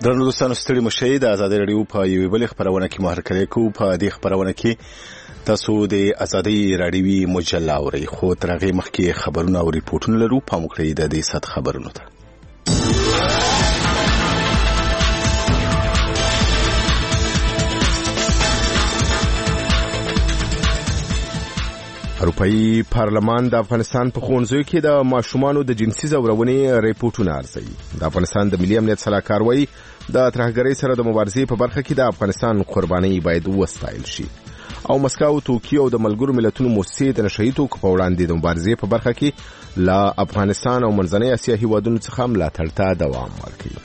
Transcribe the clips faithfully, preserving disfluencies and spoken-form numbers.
درنو دوستانو ستړي مشي د ازادي رادیو په یوې بلې خبرونه کې مهرکړې کو په دې خبرونه کې تاسو د ازادي رادیوي مجله اورئ خو ترغه مخکې خبرونه او ریپورتونه لرو په مخکې د دې صد خبرونو ته اروپאי پارلمان د افغانستان په ښوونځیو کې د ماشومانو د جنسي ځورونې ریپورتونه ارزوي. د افغانستان د ملي امنیت سلاکار وایي د ترهګرۍ سره د مبارزې په برخه کې د افغانستان قرباني باید وستایل شي. او مسکو، توکیو او د ملګرو ملتونو موسسې د نشهیي توکو په وړاندې د مبارزې په برخه کې له افغانستان او منځنۍ اسیا هیوادونو څخه ملاتړ ته دوام ورکوي.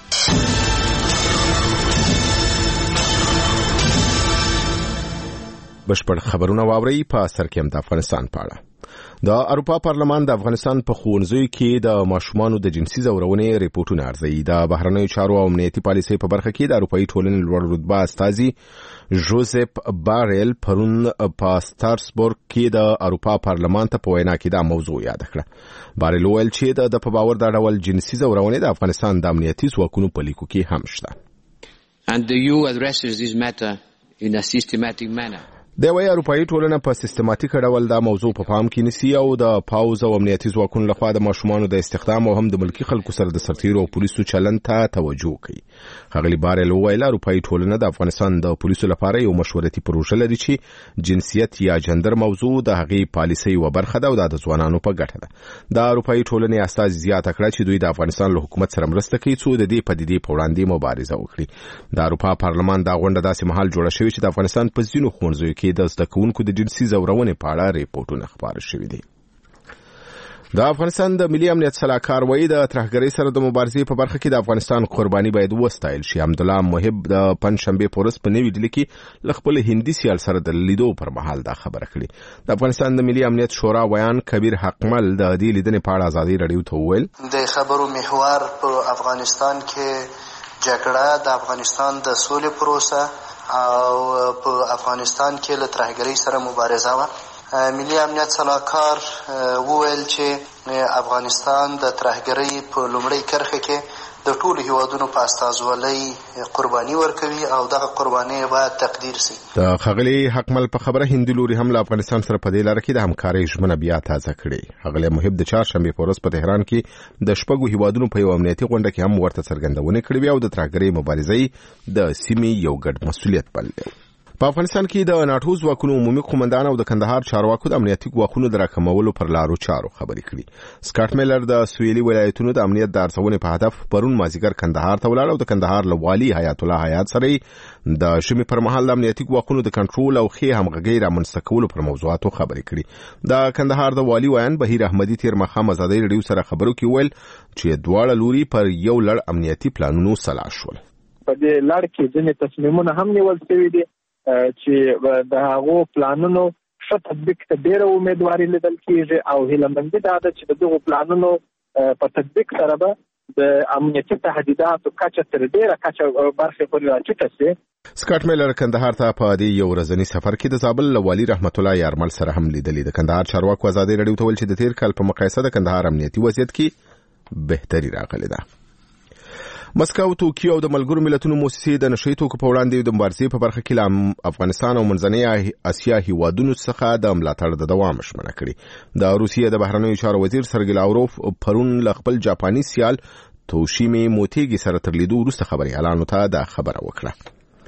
بشپړ خبرونه واوري په سر کې هم د افغانستان په اړه. د اروپا پارلمان د افغانستان په ښوونځیو کې د ماشومانو د جنسي ځورونې ریپورتونه ارزوي. د بهرنیو چارو او امنیتي پالیسۍ په برخه کې د اروپאי ټولنې لوړ رتبه استازي جوزف بارل پرون په ستراسبورګ کې د اروپا پارلمان ته په وینا کې دا موضوع یاد کړه. بارل ویل چې د په باور د ډول جنسي ځورونې د افغانستان د امنیتي ځواکونو په لیکو کې هم شته. And the E U addresses this matter in a systematic manner. د وی اروپאי ټولنه په سیستماتیک ډول دا موضوع په پام کې نیسي او د پاوز او امنیتي ځواکونو لخوا د ماشومانو د استخدام او هم د ملکی خلکو سره د سرتیرو او پولیسو چلند ته توجه کوي. ښاغلي بارل وویل اروپאי ټولنه د افغانستان د پولیسو لپاره یو مشورتي پروژه لري چې جنسیت یا جندر موضوع د هغې پالیسۍ یوه برخه ده او د ځوانانو په ګټه ده. د اروپאי ټولنې استازي زیاته کړه چې دوی د افغانستان له حکومت سره مرسته کوي څو د دې پدیدې په وړاندې مبارزه وکړي. د اروپا پارلمان دا غونډه داسې مهال جوړه شوې چې د افغانستان په ځینو ښوونځیو کې د زده کوونکو د جنسي ځورونې په اړه ریپورتونه خپاره شوي دي. د افغانستان د ملي امنیت سلاکار وایي د ترهګرۍ سره د مبارزې په برخه کې د افغانستان قرباني باید وستایل شي. حمدالله محب د پنځشنبې په ورځ په نوي ډیلي کې له خپل هندي سیال سره د لیدو پر مهال دا خبره کړې. د افغانستان د ملي امنیت شورا ویان کبیر حقمل د دې لیدنې په اړه ازادي رادیو ته وویل د خبرو محور په افغانستان کې جګړه د افغانستان د سولې پروسه او په افغانستان کې له ترهګرۍ سره مبارزه وه. ملي امنیت سلاکار وویل چې افغانستان د ترهګرۍ په لومړۍ کرښه کې د ټولو هیوادونو په استازولۍ قرباني ورکوي او دغه قرباني باید تقدیر سي. د ښاغلي حقمل په خبره هندي لوري هم له افغانستان سره په دې لاره کې د همکارۍ ژمنه بیا تازه کړې. ښاغلي محب د چهارشنبې په ورځ په تهران کې د شپږو هیوادونو په یو امنیتي غونډه کې هم ورته څرګندونې کړې وې او د ترهګرۍ مبارزې د سیمې یو ګډ مسؤلیت بللی. په افغانستان کې د ناټو ځواکونو عمومي قومندان او د کندهار چارواکو د امنیتي ګواښونو د راکمولو پر لارو چارو خبرې کړي. سکاټ میلر د سویلي ولایتونو د امنیت د ارزونې په هدف پرون مازیګر کندهار ته ولاړ او د کندهار له والي حیات الله حیات سره د ژمي پر مهال د امنیتي ګواښونو د کنټرول او ښې همغږۍ رامنځته کولو پر موضوعاتو خبرې کړي. د کندهار د والي ویان بهیر احمدي تیر ماښام ازادي رادیو سره خبرو کې ویل چې دواړه لوري پر یو لړ امنیتي پلانونو سلا شول. په دې لړ کې ځینې تصمیمونه هم نیول شوي دي چې د هغو پلانونو ښه تطبیق ته ډېره امیدواري لیدل کېږي او هیلهمندي دا ده چې د دغو پلانونو په تطبیق سره به د امنیتي تهدیداتو کچه تر ډېره کچه برخې پورې راټیټه شي. سکاټ میلر کندهار ته په دې یو ورځني سفر کې د زابل له والي رحمت الله یارمل سره هم لیدلې. د کندهار چارواکو ازادي رادیو ته ویل چې د تیر کال په مقایسه د کندهار امنیتي وضعیت کې بهتري راغلې ده. مسکو، توکیو او د ملګرو ملتونو موسسې د نشهیي توکو په وړاندې د مبارزې په برخه کې له افغانستان او منځنۍ اسیا هیوادونو څخه د ملاتړ د دوام ژمنه کړې. د روسیې د بهرنیو چارو وزیر سرګی لاوروف پرون له خپل جاپاني سیال توشیمي موتیګي سره تر لیدو وروسته خبريالانو ته دا خبره وکړه.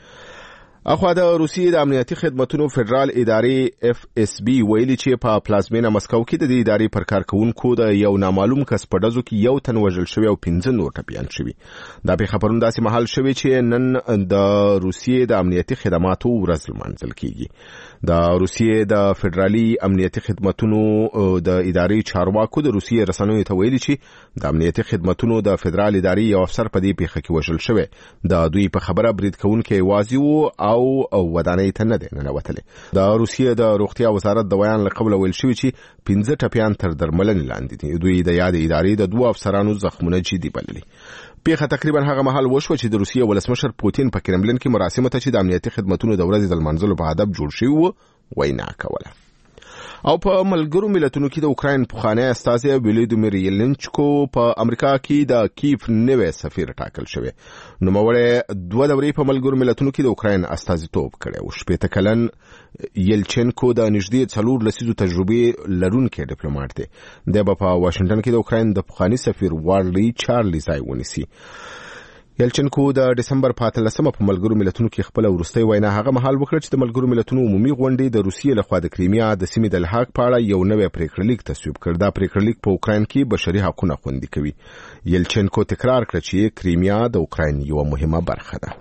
اخوا د روسیې د امنیتي خدماتو فدرال ادارې اف اس بي ویلي چې په پلازمینه مسکو کې د دې ادارې پر کارکونکو د یو نامعلوم کس په ډزو کې یو تن وژل شوی او پنځه نور ټپیان شوي. دا پیښه پرون داسې مهال شوې چې نن د روسیې د امنیتي خدماتو ورځ لمانځل کیږي. د روسیې د فدرالي امنیتي خدماتو د ادارې چارواکو د روسیې رسنیو ته ویلي چې د امنیتي خدماتو د فدرال ادارې یو افسر په دې پیښه کې وژل شوی. د دوی په خبره برید کوونکی یوازې و او او ودانۍ ته نه دی ننوتلی. د روسیې د روغتیا وزارت د ویان له قبله ویل شوي چې پنځه ټپیان تر درملنې لاندې دي. دوی د یاد ادارې د دوه افسرانو زخمونه جدي بللي. پیښه تقریبا هغه مهال وشوه چې د روسیې ولسمشر پوتین په کرملین کې مراسمو ته چې د امنیتي خدماتو د ورځې د لمانځلو په هدف جوړ شوي وو وینا کوله. او په ملګرو ملتونو کې د اوکراین پخوانی استازی ولیدیمیر یلنچکو په امریکا کې د کیف نوې سفیر ټاکل شوی. نوموړی دوه دورې په ملګرو ملتونو کې د اوکراین استازیتوب کړی او شپېته کلن یلچنکو د نږدې څلور لسیزو تجربې لرونکی ډیپلوماټ دی. دی به په واشنګټن کې د اوکراین د پخوانی سفیر وارلی چارلی ځای ونیسي. یلچنکو د دسمبر په اتلسمه په ملګرو ملتونو کې خپل وروستۍ وینا هغه مهال وکړه چې د ملګرو ملتونو عمومي غونډې د روسیې لخوا د کریمیا د سیمې د الحاق په اړه یو نوی پریکړه لیک تصویب کړ. دا پریکړه لیک په اوکراین کې بشري حقوقونه خوندي کوي. یلچنکو تکرار کړ چې کریمیا د اوکراین یو مهمه برخه ده.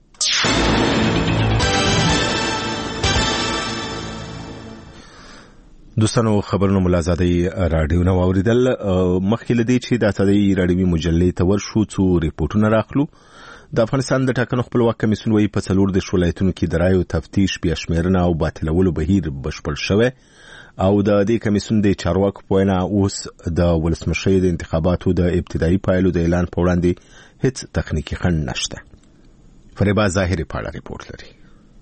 دوستانو خبرونو ملازادي رادیو نو اوریدل. مخکې لدی چې د ازادي رادیوي مجلې ته ورشو څو ریپورتونه راخلو. د افغانستان د ټاکنو خپلواک کمیسیون وایي په څلور د ولایتونو کې د رایو تفتیش بیا شمیرنه او باطلولو بهیر بشپړ شوی او د دې کمیسیون د چارواکو په وینا اوس د ولسمشر د انتخاباتو د ابتدایي پایلو د اعلان په وړاندې هیڅ تخنیکی خنډ نشته. فریبا ظاهری په اړه ریپورت لري.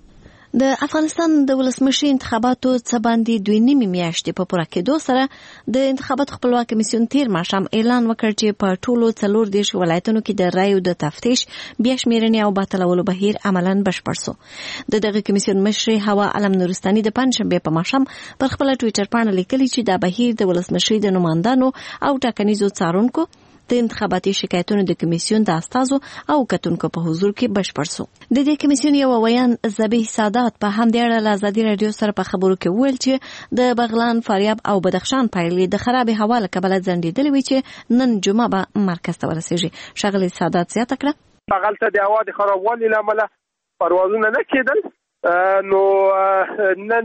د افغانستان د ولسمشر انتخاباتو څخه باندې دوه نیمه میاشتې په پوره کېدو سره د انتخاباتو خپلواک کمیسیون تیر ماښام اعلان وکړ چې په ټولو څلور دیش ولایتونو کې د رایو د تفتیش بیا شمیرنې او باطلولو بهیر عملاً بشپړ شو. د دغه کمیسیون مشر هوا علم نورستاني د پنځشنبه په ماښام پر خپل ټوئیټر باندې لیکلي چې دا بهیر د ولسمشر د نمائندانو او ټاکنیزو څارونکو د انتخاباتي شکایتونو د کمیسیون د استازو او کتونکو په حضور کې بشپړ شو. د دې کمیسیون یو ویان ذبیح سادات په همدې اړه له ازادي رادیو سره په خبرو کې ویل چې د بغلان، فاریاب او بدخشان پایلې د خراب هوا له کبله ځنډېدلې وي چې نن جمعه به مرکز ته ورسېږي. ښاغلي سادات زیاته کړه هغلته د هوا د خرابوالي له امله پروازونه نه کېدل، نو نن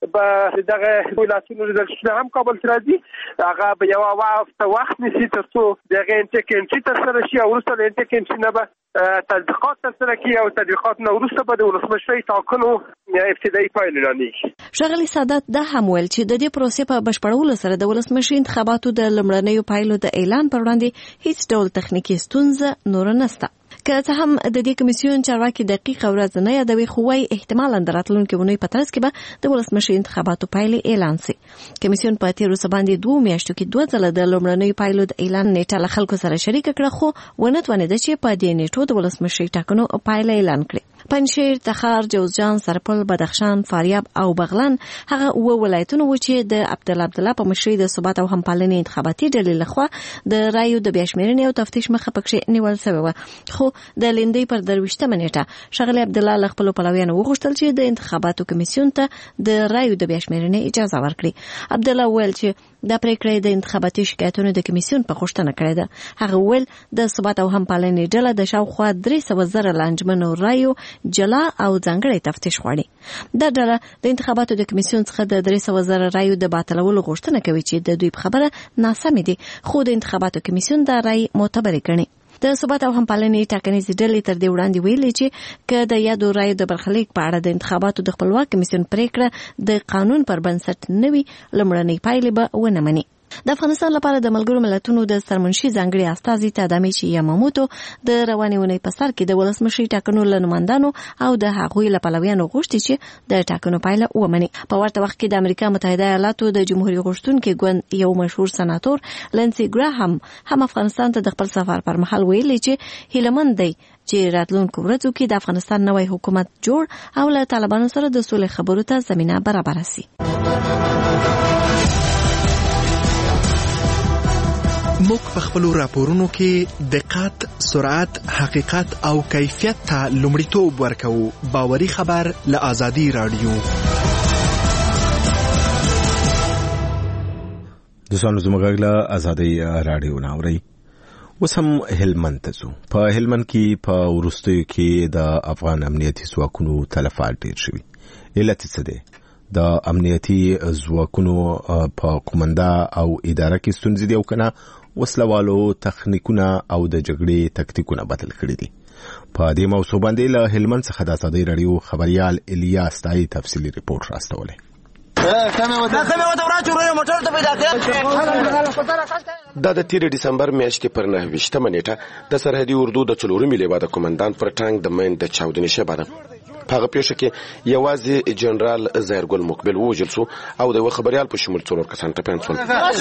به دغه ولایتونو ریزلټونه هم کابل ته راځي. هغه به یو وخت وخت نیسي تر څو دغه انټیک انټری ترسره شي او وروسته له انټیک انټری نه به تطبیقات ترسره کړي او تطبیقات نه وروسته به د ولسمشر ټاکنو ابتدایي پایلې رانیږي. ښاغلي سادات دا هم ویل چې د دې پروسې په بشپړولو سره د ولسمشر انتخاباتو د لومړنیو پایلو د اعلان پر وړاندې هیڅ ډول تخنیکی ستونزه نور نشته. که څه هم د دې کمیسیون چارواکي دقیق ورځ نه یادوي، خو وايي احتمالاً د راتلونکي اونۍ په ترڅ کې به د ولسمشر انتخاباتو پایلې اعلان شي. کمیسیون په تیر وسه باندې دوه میاشتو کې دوه ځله د لومړنیو پایلو د اعلان نیټه له خلکو سره شریک کړه، خو ونه توانېده چې په دې نیټو د ولسمشر ټاکنو پایله اعلان کړي. پنجشیر، تخار، جوزجان، سرپل، بدخشان، فاریاب او بغلان هغه اوه ولایتونه و چې د عبدالله عبدالله په مشرۍ د ثبات او همپالنې انتخاباتي ډلې لخوا د رایو د بیا شمیرنې او تفتیش مخه پکښې نیول شوې وه. خو د لیندۍ پر درویشتمه نیټه ښاغلي عبدالله له خپلو پلویانو وغوښتل چې د انتخاباتو کمیسیون ته د رایو د بیا شمیرنې اجازه ورکړي. عبدالله وویل چې دا پریکړه د انتخاباتي شکایتونو د کمیسیون په غوښتنه کړې ده. هغه وویل د ثبات او همپالنې ډله د شاوخوا درې سوه زره لانجمنو رایو جلا او ځانګړی تفتیش غواړي. دا ډله د انتخاباتو د کمیسیون څخه د درې سوه زره رایو د باطلولو غوښتنه کوي چې د دوی په خبره ناسمې دي، خو د انتخاباتو کمیسیون دا رای معتبرې ګڼي. د ثبات او همپالنې ټاکنیزې ډلې تر دې وړاندې ویلي چې که د یادو رایو د برخلیک په اړه د انتخاباتو د خپلواک کمیسیون پریکړه د قانون پر بنسټ نه وي، لومړنۍ پایلې به ونه مني. د افغانستان لپاره د ملګرو ملتونو د سرمنشي ځانګړي استازي تادامیچي یاماموتو د روانې اونۍ په سر کې د ولسمشر ټاکنو له نمائندانو او د هغوی له پلویانو غوښتي چې د ټاکنو پایله ومني. په ورته وخت کې د امریکا متحده ایالاتو د جمهوریت غوښتونکي ګوند یو مشهور سناتور لنسی ګراهام هم افغانستان ته د خپل سفر پر مهال ویلي چې هیلمند دی چې راتلونکو ورځو کې د افغانستان نوی حکومت جوړ او له طالبانو سره د سولې خبرو ته زمینه برابره شي. موږ په خپلو راپورونو کې دقت، سرعت، حقیقت او کیفیت ته لومړیتوب ورکوو. باوري خبر له ازادي رادیو. دوستانو زموږ غږ له ازادي رادیو نه اورئ. اوس هم هلمند ته ځو. په هلمند کې په وروستیو کې د افغان امنیتي ځواکونو تلفات ډېر شوي. علت څه دی؟ د امنیتي ځواکونو په قومنده او اداره کې ستونزې دي او کنه وسلوالو تخنیکونه او د جګړې تکتیکونه بدل کړي دي. په دې موضوع باندې له هلمند څخه د ازادي رادیو خبريال الیاس تای تفصیلی ریپورت راستولی. دا د تیر دسمبر میاشتې پر نهه ویشتمه نیټه د سرحدي اردو د څلورمې لیوا د قومندان پر ټانک د مین د چاودنې شبه ده. په هغه پیښه کې یوازې جنرال ظاهرګل مقبل ووژل شو او د یو خبريال په شمول څلور کسان ټپیان شول.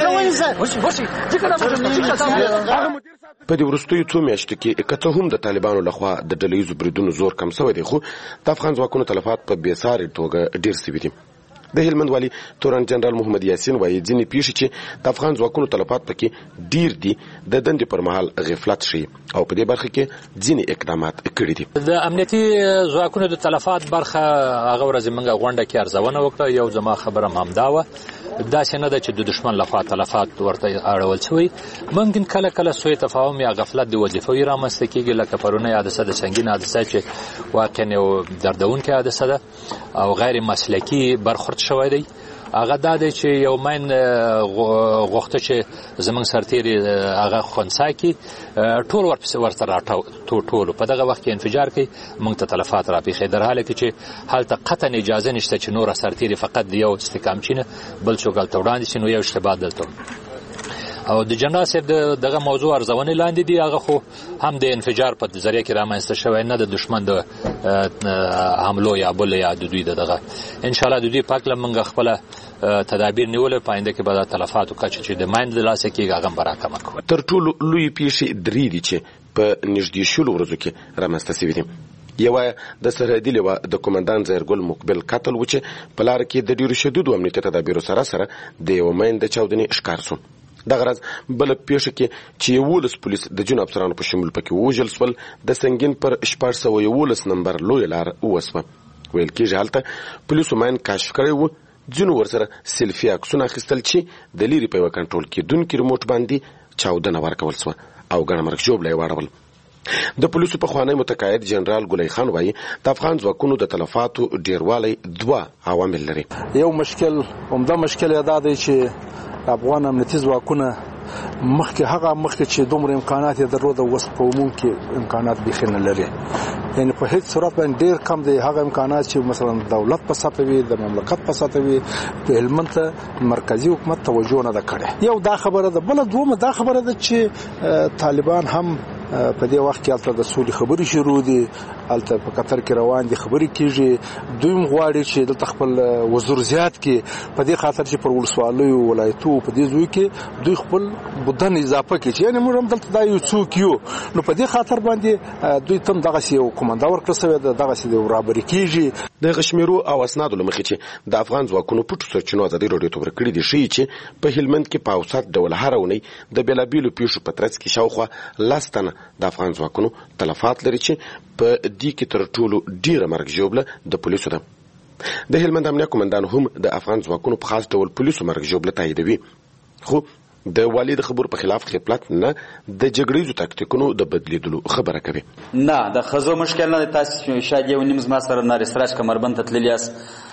په دې وروستیو څو میاشتو کې که څه هم د طالبانو لخوا د ډلهییزو بریدونو زور کم شوی دی، خو د افغان ځواکونو تلفات په بېسارې توګه ډېر شوي دي. د هلمند والي تورن جنرال محمد یاسین وایي ځینې پیښې چې د افغان ځواکونو تلفات پکې ډیر دي د دندې پر مهال غفلت شي او په دې برخه کې ځینې اقدامات کړي دي. د امنیتي ځواکونو د تلفات برخه هغه ورځ موږ غونډه کې ارزونه وکړه. یو زما خبره همدا وه، داسې نه ده چې د دشمن لخوا تلفات ورته اړول شوی. ممکن کله کله سوء تفاهم یا غفلت د وظیفوي رامنځته کېږي، لکه پرونی حادثه د سنګین حادثه چې واقعا یو دردونکې حادثه ده او غیر مسلکي برخورد شوی دی. هغه دا دی چې یو مین غوښته چې زمونږ سرتیري هغه خنثی کړي، ټول ورپسې ورته راټول ټولو په دغه وخت کې انفجار کوي، موږ ته تلفات راپېښوي، در حاله کې چې هلته قطعا اجازه نشته چې نور سرتیري فقط د یو استحکامچي نه بل څوک هلته وړاندې شي، نو یو اشتباه دلته او د جنرال صاحب دغه موضوع ارزونې لاندې دي. هغه خو هم د انفجار په ذریعه کې رامنځته شوی، نه د دشمن د حملو یا بل یا د دوی دغه. انشاءالله د دوی په هکله موږ خپله تدابیر نیولې، په آینده کې به د تلفاتو کچه چې د ماین د لاسه کېږي هغه هم به راکمه کړو. تر ټولو لویې پیښې درې دي چې په نږدې شلو ورځو کې رامنځته شوي دي. یوه د سرحدي لیوه د قومندان ظاهرګل مقبل قتل و چې په لاره کې د ډېرو شدیدو امنیتي تدابیرو سره سره د یوه مین د چاودنې ښکار شو. دغه ورځ بله پیښه کې چې یولس پولیس د جنو افسرانو په شمول پکې ووژل شول، د سنګین پر شپږ سوه یولس نمبر لویه لار وسوه. ویل کېږي هلته پولیسو ماین کشف کړی و، ځینو ورسره سیلفي عکسونه اخیستل چې د لیرې په یوه کنټرول کېدونکي ریموټ باندې چاودنه ورکول شوه او ګڼه مرګ ژوبله یې واړول. د پولیسو پخوانی متقاعد جنرال ګلای خان وایي د افغان ځواکونو د تلفاتو ډیروالی دوه عوامل لري. یو مشکل عمده مشکل یې دا دی چې افغان امنیتي ځواکونه مخکې هغه مخکې چې دومره امکانات یې درلوده اوس په عموم کې امکانات بیخي نه لري، یعنی په هیڅ صورت باندې ډېر کم دی هغه امکانات چې مثلا دولت په سطح وي، د مملکت په سطح وي، په هلمند ته مرکزي حکومت توجه نه ده کړې. یو دا خبره ده. بله دومه دا خبره ده چې طالبان هم په دې وخت کې هلته د سولې خبرې شروع دي، هلته په قطر کې روان دي، خبرې کېږي. دوی هم غواړي چې دلته خپل وزور زیات کړي، په دې خاطر چې پر ولسوالیو ولایتو په دې ځای کې دوی خپل بدن اضافه کړي، یعنی موږ هم دلته دا یو څوک یو، نو په دې خاطر باندې دوی تم دغسې یو کومنده ورکړه شوې ده، دغسې د برابري کېږي. د غشمیرو او اسنادو له مخې چې د افغان ځواکونو پټو سرچینو ازادي راډیو ته ورکړي دي ښیي چې په هلمند کې په اوسط ډول هره اونۍ د بېلابېلو پیښو په ترڅ کې شاوخوا لس تنه د افغان ځواکونو تلفات لري چې په دې کې تر ټولو ډیره مرګ ژوبله د پولیسو ده. د هلمند امنیه قومندان هم د افغان ځواکونو په خاص ډول پولیسو مرګ ژوبله تاییدوي، خو د والي د خبرو په خلاف غفلت نه د جګړیزو تاکتیکونو د بدلیدلو خبره کوي. نه د ښځو مشکل نه دی. تاسو شاید یو نیم زما سره نارې سراج کمربند ته تللي یاست،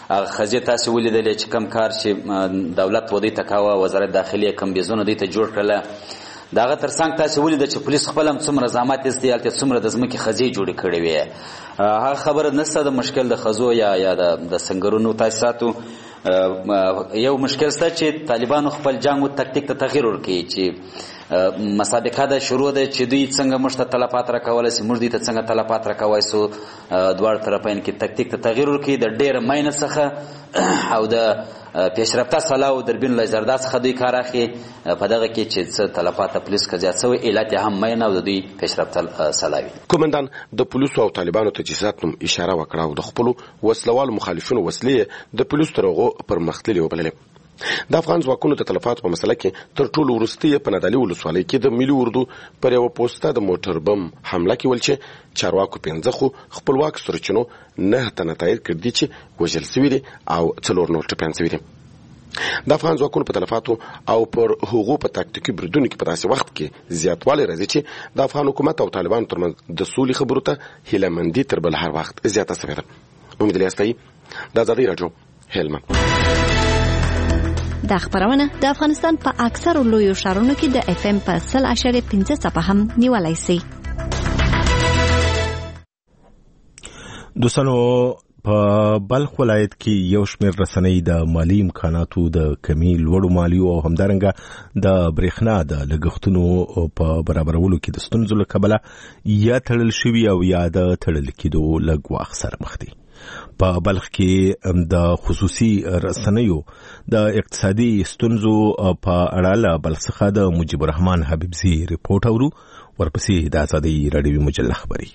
ښځې تاسې ولیدلې چې کم کار چې دولت و دوی ته کوه، وزارت داخلي کمبیزونه دوی ته جوړ کړله. د هغه تر څنګ تاسې ولیده چې پولیس خپل هم څومره زحمت ایستی، هلته څومره د ځمکې خزې جوړې کړې وې. هغه خبره نشته د مشکل د ښځو یا یا د سنګرونو تاسیساتو. یو مشکل شته چې طالبانو خپل جنګ او تکتیک ته تغییر ورکړي، چې مسابقه ده شروع ده چې دوی څنګه موږ ته تلفات راکولی شي، موږ دوی ته څنګه تلفات راکولی شو. دواړو طرفین کې تکتیک ته تغییر ورکړي، د ډېره مینه څخه او د پیشرفته سلا او دربین له زردا څخه دوی کار اخلي په دغه کې چې څه تلفات پولیس که زیات شوی، علت یې هم مینه او د دوی پیشرفته سلا وي. قومندان د پولیسو او طالبانو تجهیزات هم اشاره وکړه او د خپلو وسلوالو مخالفینو وسلې د پولیسو تر هغو پرمختللې وبللې. د افغان ځواکونو د تلفاتو په مسله کې تر ټولو وروستۍ په نادعلي ولسوالۍ کې د ملي اردو پر یوه پوسته د موټر بم حمله کې ول چې چارواکو پنځه خو خپلواک سرچینو نه تنه تایید کړي دي چې وژل شوي دي او څلور نور ټپیان شوي دي. د افغان ځواکونو په تلفاتو او پر هغو په تاکتیکي بریدونو کې په داسې وخت کې زیاتوالی راځي چې د افغان حکومت او طالبانو ترمنځ د سولې خبرو ته هیلهمندي تر بل هر وخت زیاته شوې ده. امید الیاستایي، د ازادۍ راډیو، هلمند. دا خبرونه د افغانستان په اکثرو لویو ښارونو کې د اف ام په سل اشاریه پنځه څپه هم نیولای شي. دوستانو، په بلخ ولایت کې یو شمېر رسنۍ د مالی امکاناتو د کمی، لوړو مالیو او همدارنګه د برېښنا د لګښتونو په برابرولو کې د ستونزو له کبله یا تړل شوي او یا د تړل کېدو له ګواښ سره مخ دي. په بلخ کې د خصوصي رسنیو د اقتصادي ستونزو په اړه له بلخ څخه د مجيب الرحمن حبیبزي ریپورت اورو. ورپسې د ازادي رادیو مجله خبري.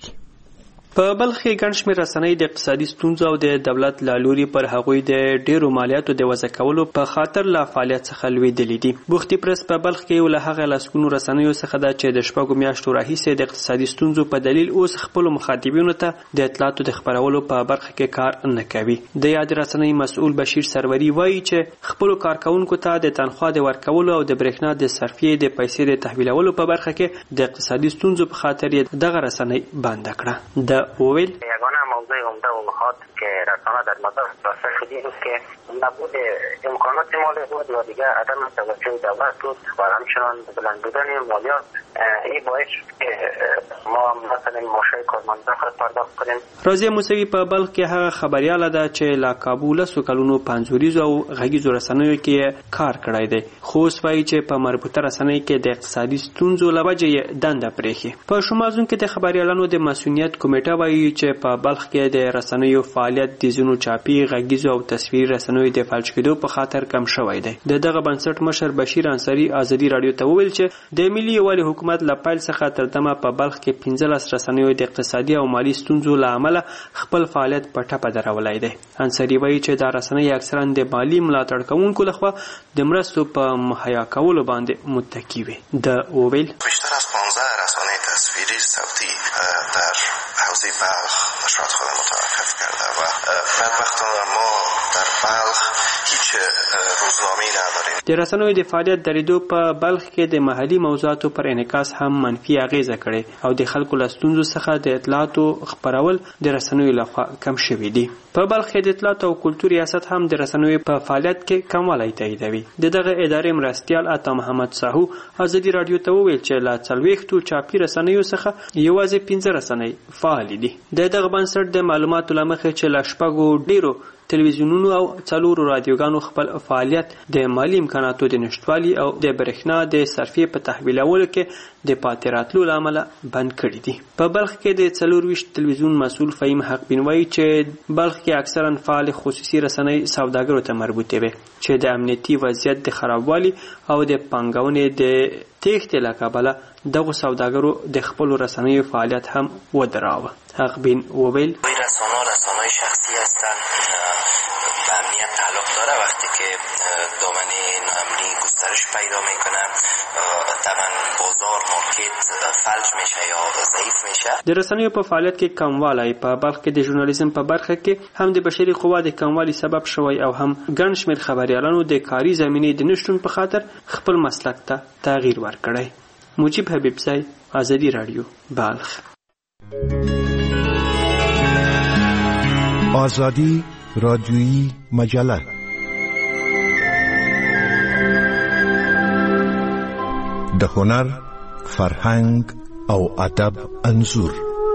په بلخ کې ګڼ شمېر رسنۍ د اقتصادي ستونزو او د دولت له لوري پر هغوی د ډېرو مالیاتو د وضع کولو په خاطر له فعالیت څخه لوېدلي دي. بوختي پرس په بلخ کې یو له هغه لسګونو رسنیو څخه ده چې د شپږو میاشتو راهیسې د اقتصادي ستونزو په دلیل اوس خپلو مخاطبینو ته د اطلاعاتو د خپرولو په برخه کې کار نه کوي. د یاد رسنۍ مسؤل بشیر سروری وایي چې خپلو کارکونکو ته د تنخوا د ورکولو او د برېښنا د صرفیې د پیسې د تحویلولو په برخه کې د اقتصادي ستونزو په خاطر دغه رسنۍ بند کړه. د اویل یگانه موضوع عمده و نکات که رسانه در مدار راسخ دیدیم که نبود امکانات مالی بود یا دیگه عدم توجه دولت بود و همچنان بلند بودن مالیات این باعث شد که ما مثلا معاشه کارمندان خود پرداخت کنیم. رازیه موسوی په بلخ کې هغه خبریاله ده چې لا کابل سو کلونو پنځوریزو او غږیزو رسنیو کې کار کړی دی، خو اوس وایي چې په مربوطه رسنۍ کې د اقتصادي ستونزو له وجې دنده پرېښي. په شمازون کې د خبریالانو د مسؤلیت کمیټه وایي چې په بلخ کې د رسنیو فعالیت د ځینو چاپي غږیزو او تصویري رسنیو د فلج کېدو په خاطر کم شوی دی. د دغه بنسټ مشر بشیر انصاری ازادي رادیو ته وویل چې د ملي یووالي حکومت له پیل څخه تر دمه په بلخ کې پنځلس رسنیو د اقتصادي او مالي ستونزو له امله خپل فعالیت په ټپه درولی دی. انصاری وایي چې دا رسنۍ اکثرا د مالي ملاتړ کوونکو لخوا د مرستو په مهیا کولو باندې متکی وي. د اوویل بیشتر از پانزده رسانه تصویری صوتی در حوزه بلخ نشرات خود متوقف کرده و بدبختانه ما در بلخ هیچ روزنامه‌ای نداریم. د رسنیو د فعالیت درېدو په بلخ کې د محلي موضوعاتو پر انعکاس هم منفي اغیزه کړې او د خلکو له ستونزو څخه د اطلاعاتو خپرول د رسنیو لخوا کم شوي دي. په بلخ کې د اطلاعات او کلتور ریاست هم د رسنیو په فعالیت کې کموالی تاییدوي. د دغه ادارې مرستیال عطا محمد ساهو ازادي رادیو ته وویل چې له څلوېښتو چاپي رسنیو څخه یوازې پنځه رسنۍ فعالې دي. د دغه بنسټ د معلوماتو له مخې چې له شپږو ډېرو تلویزیونونو او څلورو رادیوګانو خپل فعالیت د مالی امکاناتو د نشټوالي او د برېښنا د صرفیې په تحویلولو کې د پاتې راتلو له امله بند کړي دي. په بلخ کې د څلورویشت تلویزیون مسؤل فهیم حق بین وایي چې بلخ کې اکثرا فعال خصوصي رسنۍ سوداګرو ته مربوطې وي چې د امنیتي وضعیت د خرابوالي او د پانګونې د تېښتې له کبله دغو سوداګرو د خپلو رسنیو فعالیت هم ودراوه. حق بین وویل رسانه رسانه‌های شخصی هستند، به امنیت تعلق داره. وقتی که دامنه ناامنی گسترش پیدا میکنه طبعا بازار مارکت فلج میشه یا ضعیف میشه. د رسنیو په فعالیت کې کموالی په بلخ کې د ژورنالیزم په برخه کې هم د بشري قوا د کموالي سبب شوی او هم ګڼ شمېر خبریالانو د کاري زمینې د نشتون په خاطر خپل مسلک ته تغییر ورکړی. مجيب حبیبزی، ازادي رادیو، بلخ. آزادی رادیویی مجله د هنر، فرهنګ او ادب انځور.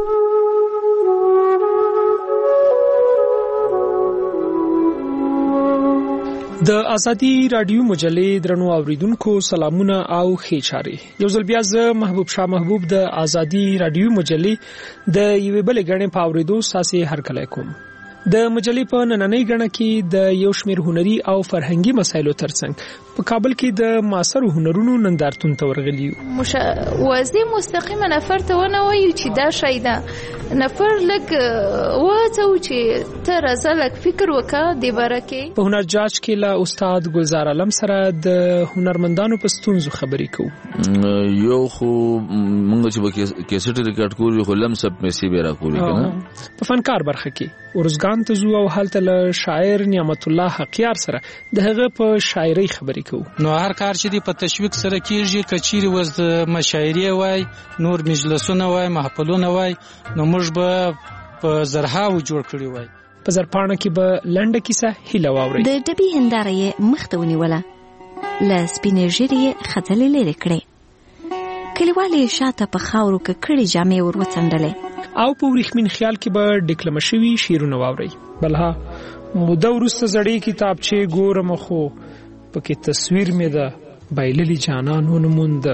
د ازادي رادیو مجلې درنو اوریدونکو سلامونه او ښې چارې. یو ځل بیا زه محبوب شاه محبوب د ازادي رادیو مجلې د یوې بلې غړې په اوریدو ساسي هرکلی کوم. د مجلې په نننۍ غړه کې د یو شمېر هنري او فرهنګي مسایلو ترڅنګ په کابل کې د معاصرو هنرونو نندارتون ته ورغلي یو. مش وازي مستقیما نفر ته ونه وایي چې دا شی ده، نفر لګ وته چې ته راځه لګ فکر وکړه د بارکه. په هنر جاج کې له استاد ګلزار علم سره د هنرمندانو په ستونزو خبرې کوو. یو خو مونږ چې به کیسټ ریکارډ کوو خو لم سب پیسې به را کوو کنه. په فنکار برخه کې ورزګان ته زو او حالت له شاعر نعمت الله حقیار سره د هغه په شاعري خبرې کوو. نو هر کار چې دی په تشویق سره کیږي، کچيري وز د مشاعري وای، نور مجلسونه وای، محفلونه وای، نو موږ به په زرهاو جوړ کړی وای. په زرپانه کې به لنډه کیسه هیله واوري. د ډبي هندارې مختونی ولا ل سپینېژری خځلې لري کړي، کلیوالي شاته په خاورو کې کړي جامې ور وڅنډلې او په ورخمن خیال کې به ډیکلم شوی شیرونه واوري. بلها موده ورسته زړې کتابچې ګورم خو پکې تصویر مې ده بایللی جانان ونموند.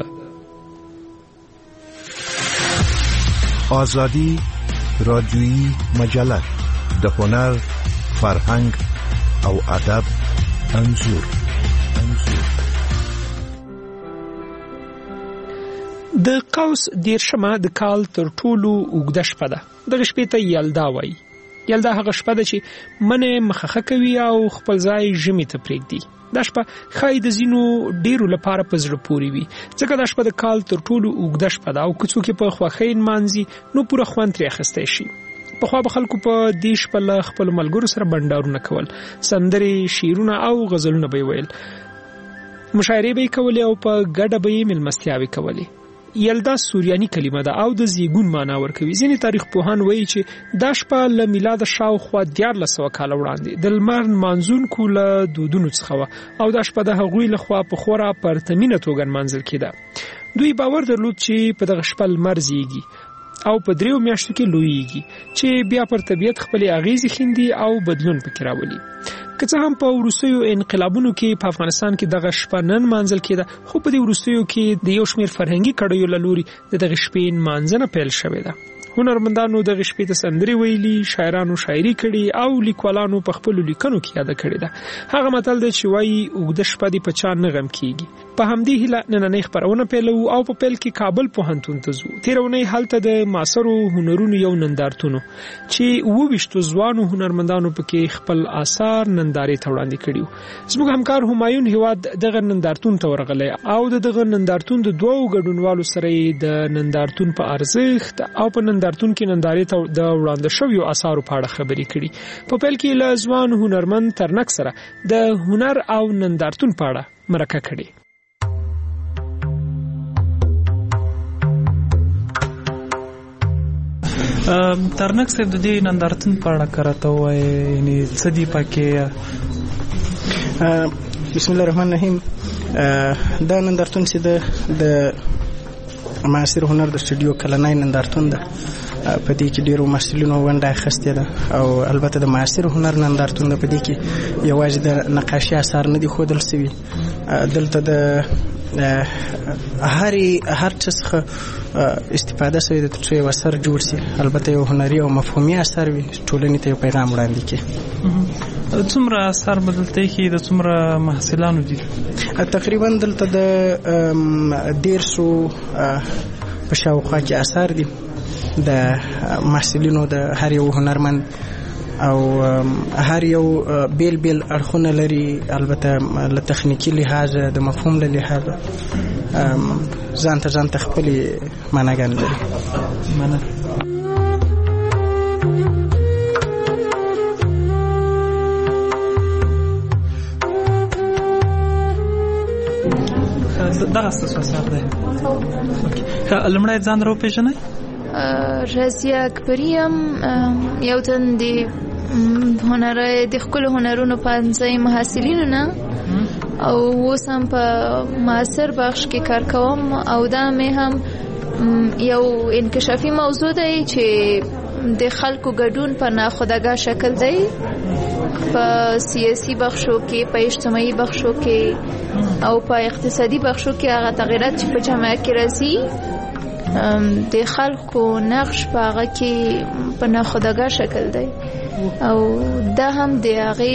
آزادی رادیویی مجله د هنر، فرهنګ او ادب انځور انځور د قوس دیرشمه د کال تر ټولو اوږده شپه ده. دغه شپې ته یلدا وایي. یلدا هغه شپه ده چې منې مخخه کوي او خپل ځای ژمي ته پرېږدي. دا شپه ښایي د ځینو ډېرو لپاره په زړه پورې وي، ځکه دا شپه د کال تر ټولو اوږده شپه ده او که څوک یې په خوښۍ نمانځي نو پوره خوند ترې اخیستی شي. پخوا به خلکو په دې شپه له خپلو ملګرو سره بنډارونه کول، سندرې، شعرونه او غزلونه به یې ویل، مشاعرې به یې کولې او په ګډه به یې مېلمستیاوې کولې. یلدا سوریاني کلمه ده او د زیږون معنا ورکوي. ځینې تاریخ پوهان وایي چې دا شپه له میلاد شاوخوا دیارلس سوه کاله وړاندې د لمر نمانځونکو له دودونو څخه وه او دا شپه د هغوی لخوا په خورا پرتمینه توګه نمانځل کېده. دوی باور درلود چې په دغه شپه لمر زیږي او په دریو میاشتو کې لویږي چې بیا پر طبیعت خپلې اغیزې ښیندي او بدلون پکې راولي. که څه هم په وروستیو انقلابونو کې په افغانستان کې دغه شپه نه نمانځل کېده، خو په دې وروستیو کې د یو شمېر فرهنګي کړیو له لوري د دغې شپې نمانځنه پیل شوې ده. هنرمندانو دغه شپې ته سندرې ویلي، شاعرانو شاعري کړي او لیکوالانو په خپلو لیکنو کې یاده کړې ده. هغه متل دی چې وایي اوږده شپه دې په چا نه غم کېږي. په همدې هیله نننۍ خپرونه پیلوو او په پیل کې کابل پوهنتون ته ځو. تېره اونۍ هلته د معاصرو هنرونو یو نندارتون چې اووه ویشتو ځوانو هنرمندانو پکې خپل آثار نندارې ته وړاندې کړي وو. زموږ همکار همایون هیواد دغه نندارتون ته ورغلی او د دغه نندارتون د دوو ګډونوالو سره یې د نندارتون په ارزښت او په نندارتون کې نندارې ته د وړاندې شویو آثارو په اړه خبرې کړي. په پیل کې له ځوان هنرمند ترنک سره د هنر او نندارتون په اړه مرکه کړې. ترنک صاحب د دې نندارتون په اړه کراته وایي، یعنی څه دي پکې؟ بسم الله الرحمن الرحیم. دا نندارتون چې د معاصر هنر د سټوډیو کلنۍ نندارتون ده، په دې کې ډیرو محصلینو ونډه اخیستې ده او البته د معاصر هنر نندارتون ده. په دې کې یوازې د نقاشي اثار نه دي ښودل سوي، دلته د هر هر څه څخه استفاده شوې ده ترڅو یو اثر جوړ شي، البته یو هنري او مفهومي اثر وي، ټولنې ته یو پیغام وړاندې کړي. څومره اثار بدلته کې د څومره محصلانو دي؟ تقریبا دلته د دیرسو په شاوخوا کې اثار دي د محصلینو د هر یو هنرمند او هر یو بیل بیل اړخونه لري، البته له تخنیکی لحاظ د مفهوم له لحاظ ځان ته ځان ته خپلې معناګانې لري. مننه. دغه څه اثر دی؟ لومړی ځان راوپېژنئ. رضیه اکبري یم، یو تن د هنر د ښکلو هنرونو پوهنځي محصلینو نه او اوس هم په معاصر بخش کې کار کوم او دا مې هم یو انکشافي موضوع دی چې د خلکو ګډون په ناخودآګاه شکل دی، په سیاسي بخشو کې، په اجتماعي بخشو کې او په اقتصادي بخشو کې هغه تغیرات چې په جامعه کې راځي د خلکو نقش په هغه کې په ناخودآګاه شکل دی او دا هم د هغې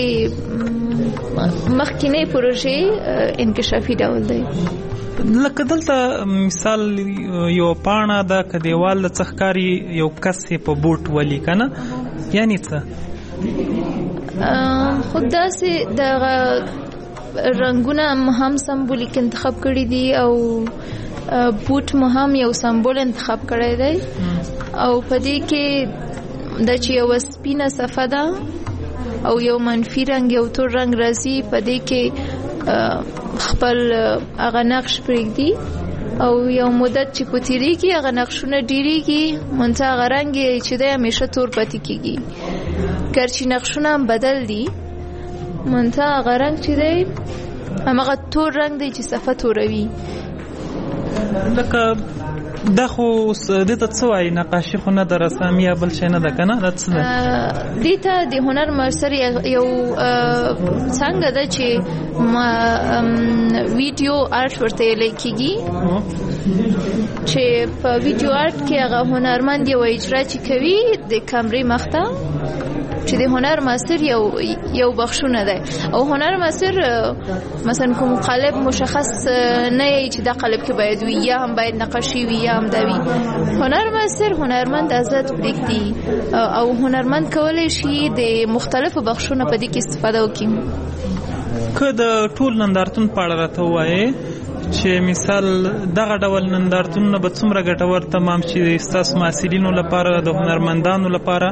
مخکینی پروژې انکشافي ډول دی. لکه دلته مثال یو پاڼه ده که دیوال له څخه ښکاري یو کس یې په بوټ ولي که نه، یعنې څه؟ خو داسې دغه رنګونه هم سمبولیک انتخاب کړي دي او بوټ مو هم یو سمبول انتخاب کړی دی او په دې کې دا چې یو سپینه صفحه ده او یو منفي رنګ یو تور رنګ راځي، په دې کې خپل هغه نقش پرېږدي او یو مدت چې په تیریږي هغه نقشونه ډېرېږي، منتها هغه رنګ چې دی همیشه تور پاتې کېږي. ګرچې نقشونه هم بدل دي، منتها هغه رنګ چې دی همغه تور رنګ دی چې صفحه توروي. لکه دا خو دې ته څه وایي؟ نقاشي خو نه ده، رسامي یا بل شی نه ده که نه؟ دا څه ده؟ دې ته د هنر معاصر یو څانګه ده چې ویډیو آرټ ورته ویلی کېږي چې په ویډیو آرت کې هغه هنرمند یو اجرا چې کوي د کیمرې مخته چې د هنر ماستر یو یو بخښونه ده او هنر ماستر مثلا کوم قالب مشخص نه چې د قالب کې باید وي یا هم باید نقاشي وي یا هم دا وي. هنر ماستر هنرمند آزاد پرېږدي او هنرمند کولی شي د مختلفو بخښونو په دې کې استفاده وکړي. که د ټول نندارتون په اړه راته ووایې چې مثال دغه ډول نندارتونونه به څومره ګټور تمام چې ستاسو محصلینو لپاره د هنرمندانو لپاره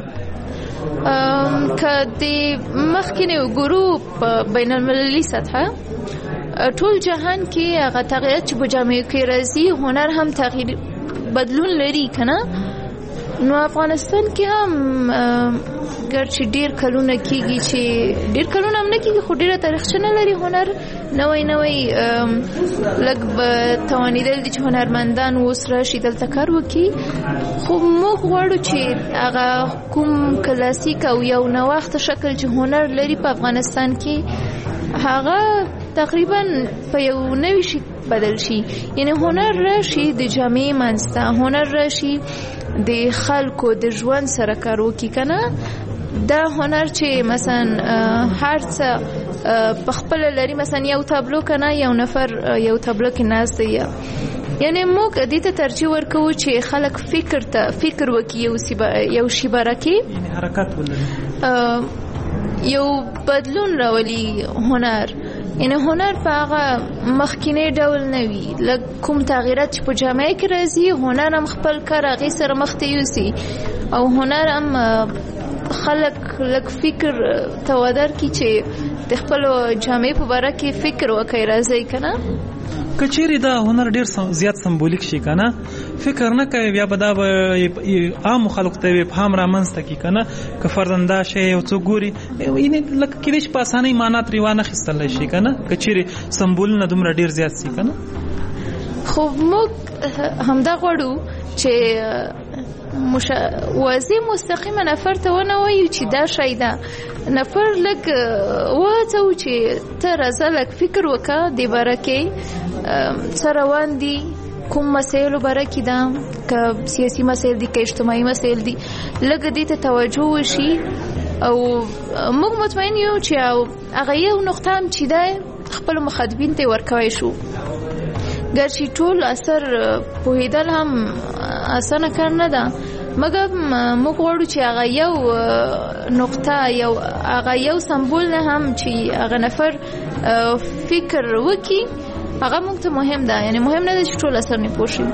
که د مخکې وګورو په بین المللي سطحه ټول جهان کې هغه تغیرات چې په جامعو کې راځي هنر هم تغییر بدلون لري که نه. نو افغانستان کې هم ګرچې ډېر کلونه کېږي چې ډېر کلونه هم نه کېږي خو ډېره تاریخچه نه لري هنر نوی نوی لږ به توانېدل دي چې هنرمندان اوس راشي دلته کار وکړي خو موږ غواړو چې هغه کوم کلاسیک او یو نوښته شکل چې هنر لري په افغانستان کې هغه تقریبا په یو نوي شي بدل شي. یعنی هنر راشي د جامعې منځته هنر راشي د خلکو د ژوند سره کار وکړي که نه. دا هنر چې مثلا هر څه په خپله لري مثلا یو تابلو که نه یو نفر یو تابلو کې ناست دی یعنی موږ دې ته ترجیح ورکوو چې خلک فکر ته فکر وکړي یو یو شي باره کې یعنی حرکت ولري یو بدلون راولي هنر. یعنی هنر په هغه مخکینی ډول نه وي لږ کوم تغییرات چې په جامعه کې راځي هنر هم خپل کار هغې سره مخ ته یوسي او هنر هم خلک لږ فکر ته ودر کړي چې د خپلو جامعې په باره کې فکر وکړي راځئ که نه. که چیرې دا هنر ډېر زیات سمبولیک شي که نه فکر نه کوي بیا به دا به عامو خلکو ته ابهام رامنځته کړي که نه که فرضاً دا شی یو څوک ګوري یعنې لکه کېدای شي په اسانۍ معنا ترې وانخیستلی شي که نه که چیرې سمبولونه دومره ډېر زیات شي که نه. خو موږ همدا غواړو چې مشا... واضح مستقیمه نفر ته ونه وایو چې دا شی ده نفر لږ وهڅوو چې ته راځه لږ فکر وکړه دې باره کې څه روان دي کوم مسایلو باره کې ده که سیاسي مسایل دي که اجتماعي مسایل دي لږ دې ته توجه وشي او موږ مطمئن یو چې هغه یو نقطه هم چې ده خپلو مخاطبین ته ورکوی شو. ګرچې ټول اثر پوهېدل هم اسانه کار نه ده مګر موږ غواړو چې هغه یو نقطه یو هغه یو سمبول نه هم چې هغه نفر فکر وکړي هغه موږ ته مهم ده. یعنی مهم نه ده چې ټول اثر نه پوه شي.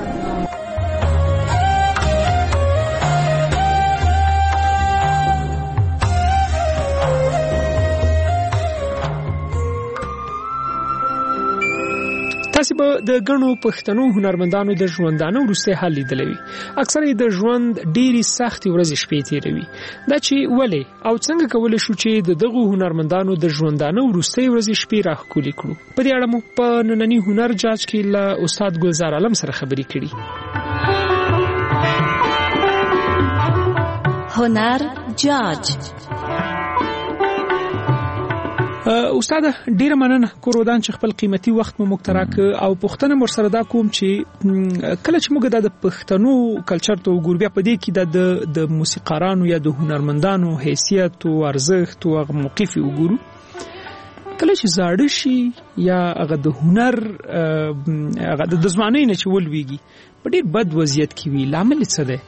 تاسو به د غنو پښتنو هنرمندانو د ژوندانه وروسته حال لیدلی وي. اکثره د ژوند ډېری سختي ورځې شپې تیروي. دا چې ولې او څنګه کولای شو چې د دغه هنرمندانو د ژوندانه وروسته ورځې شپې راخولي کړو. په دې اړه مو په نننی هنر جاج کې له استاد ګلزار عالم سره خبرې کړې. هنر جاج استاد ډیره مننه کورودان چې خپل قیمتي وخت مو مقتراک او پښتنه مر سره دا کوم چې کله چې موږ د پښتنو کلچر ته وګورو بیا په دې کې د د موسیقارانو یا د هنرمندانو حیثیت او ارزښت او موقف وګورو کله چې زاړه شي یا هغه د هنر هغه د ځوانۍ نه چې ولويږي په ډیر بد وضعیت کې وي لامل څه دی؟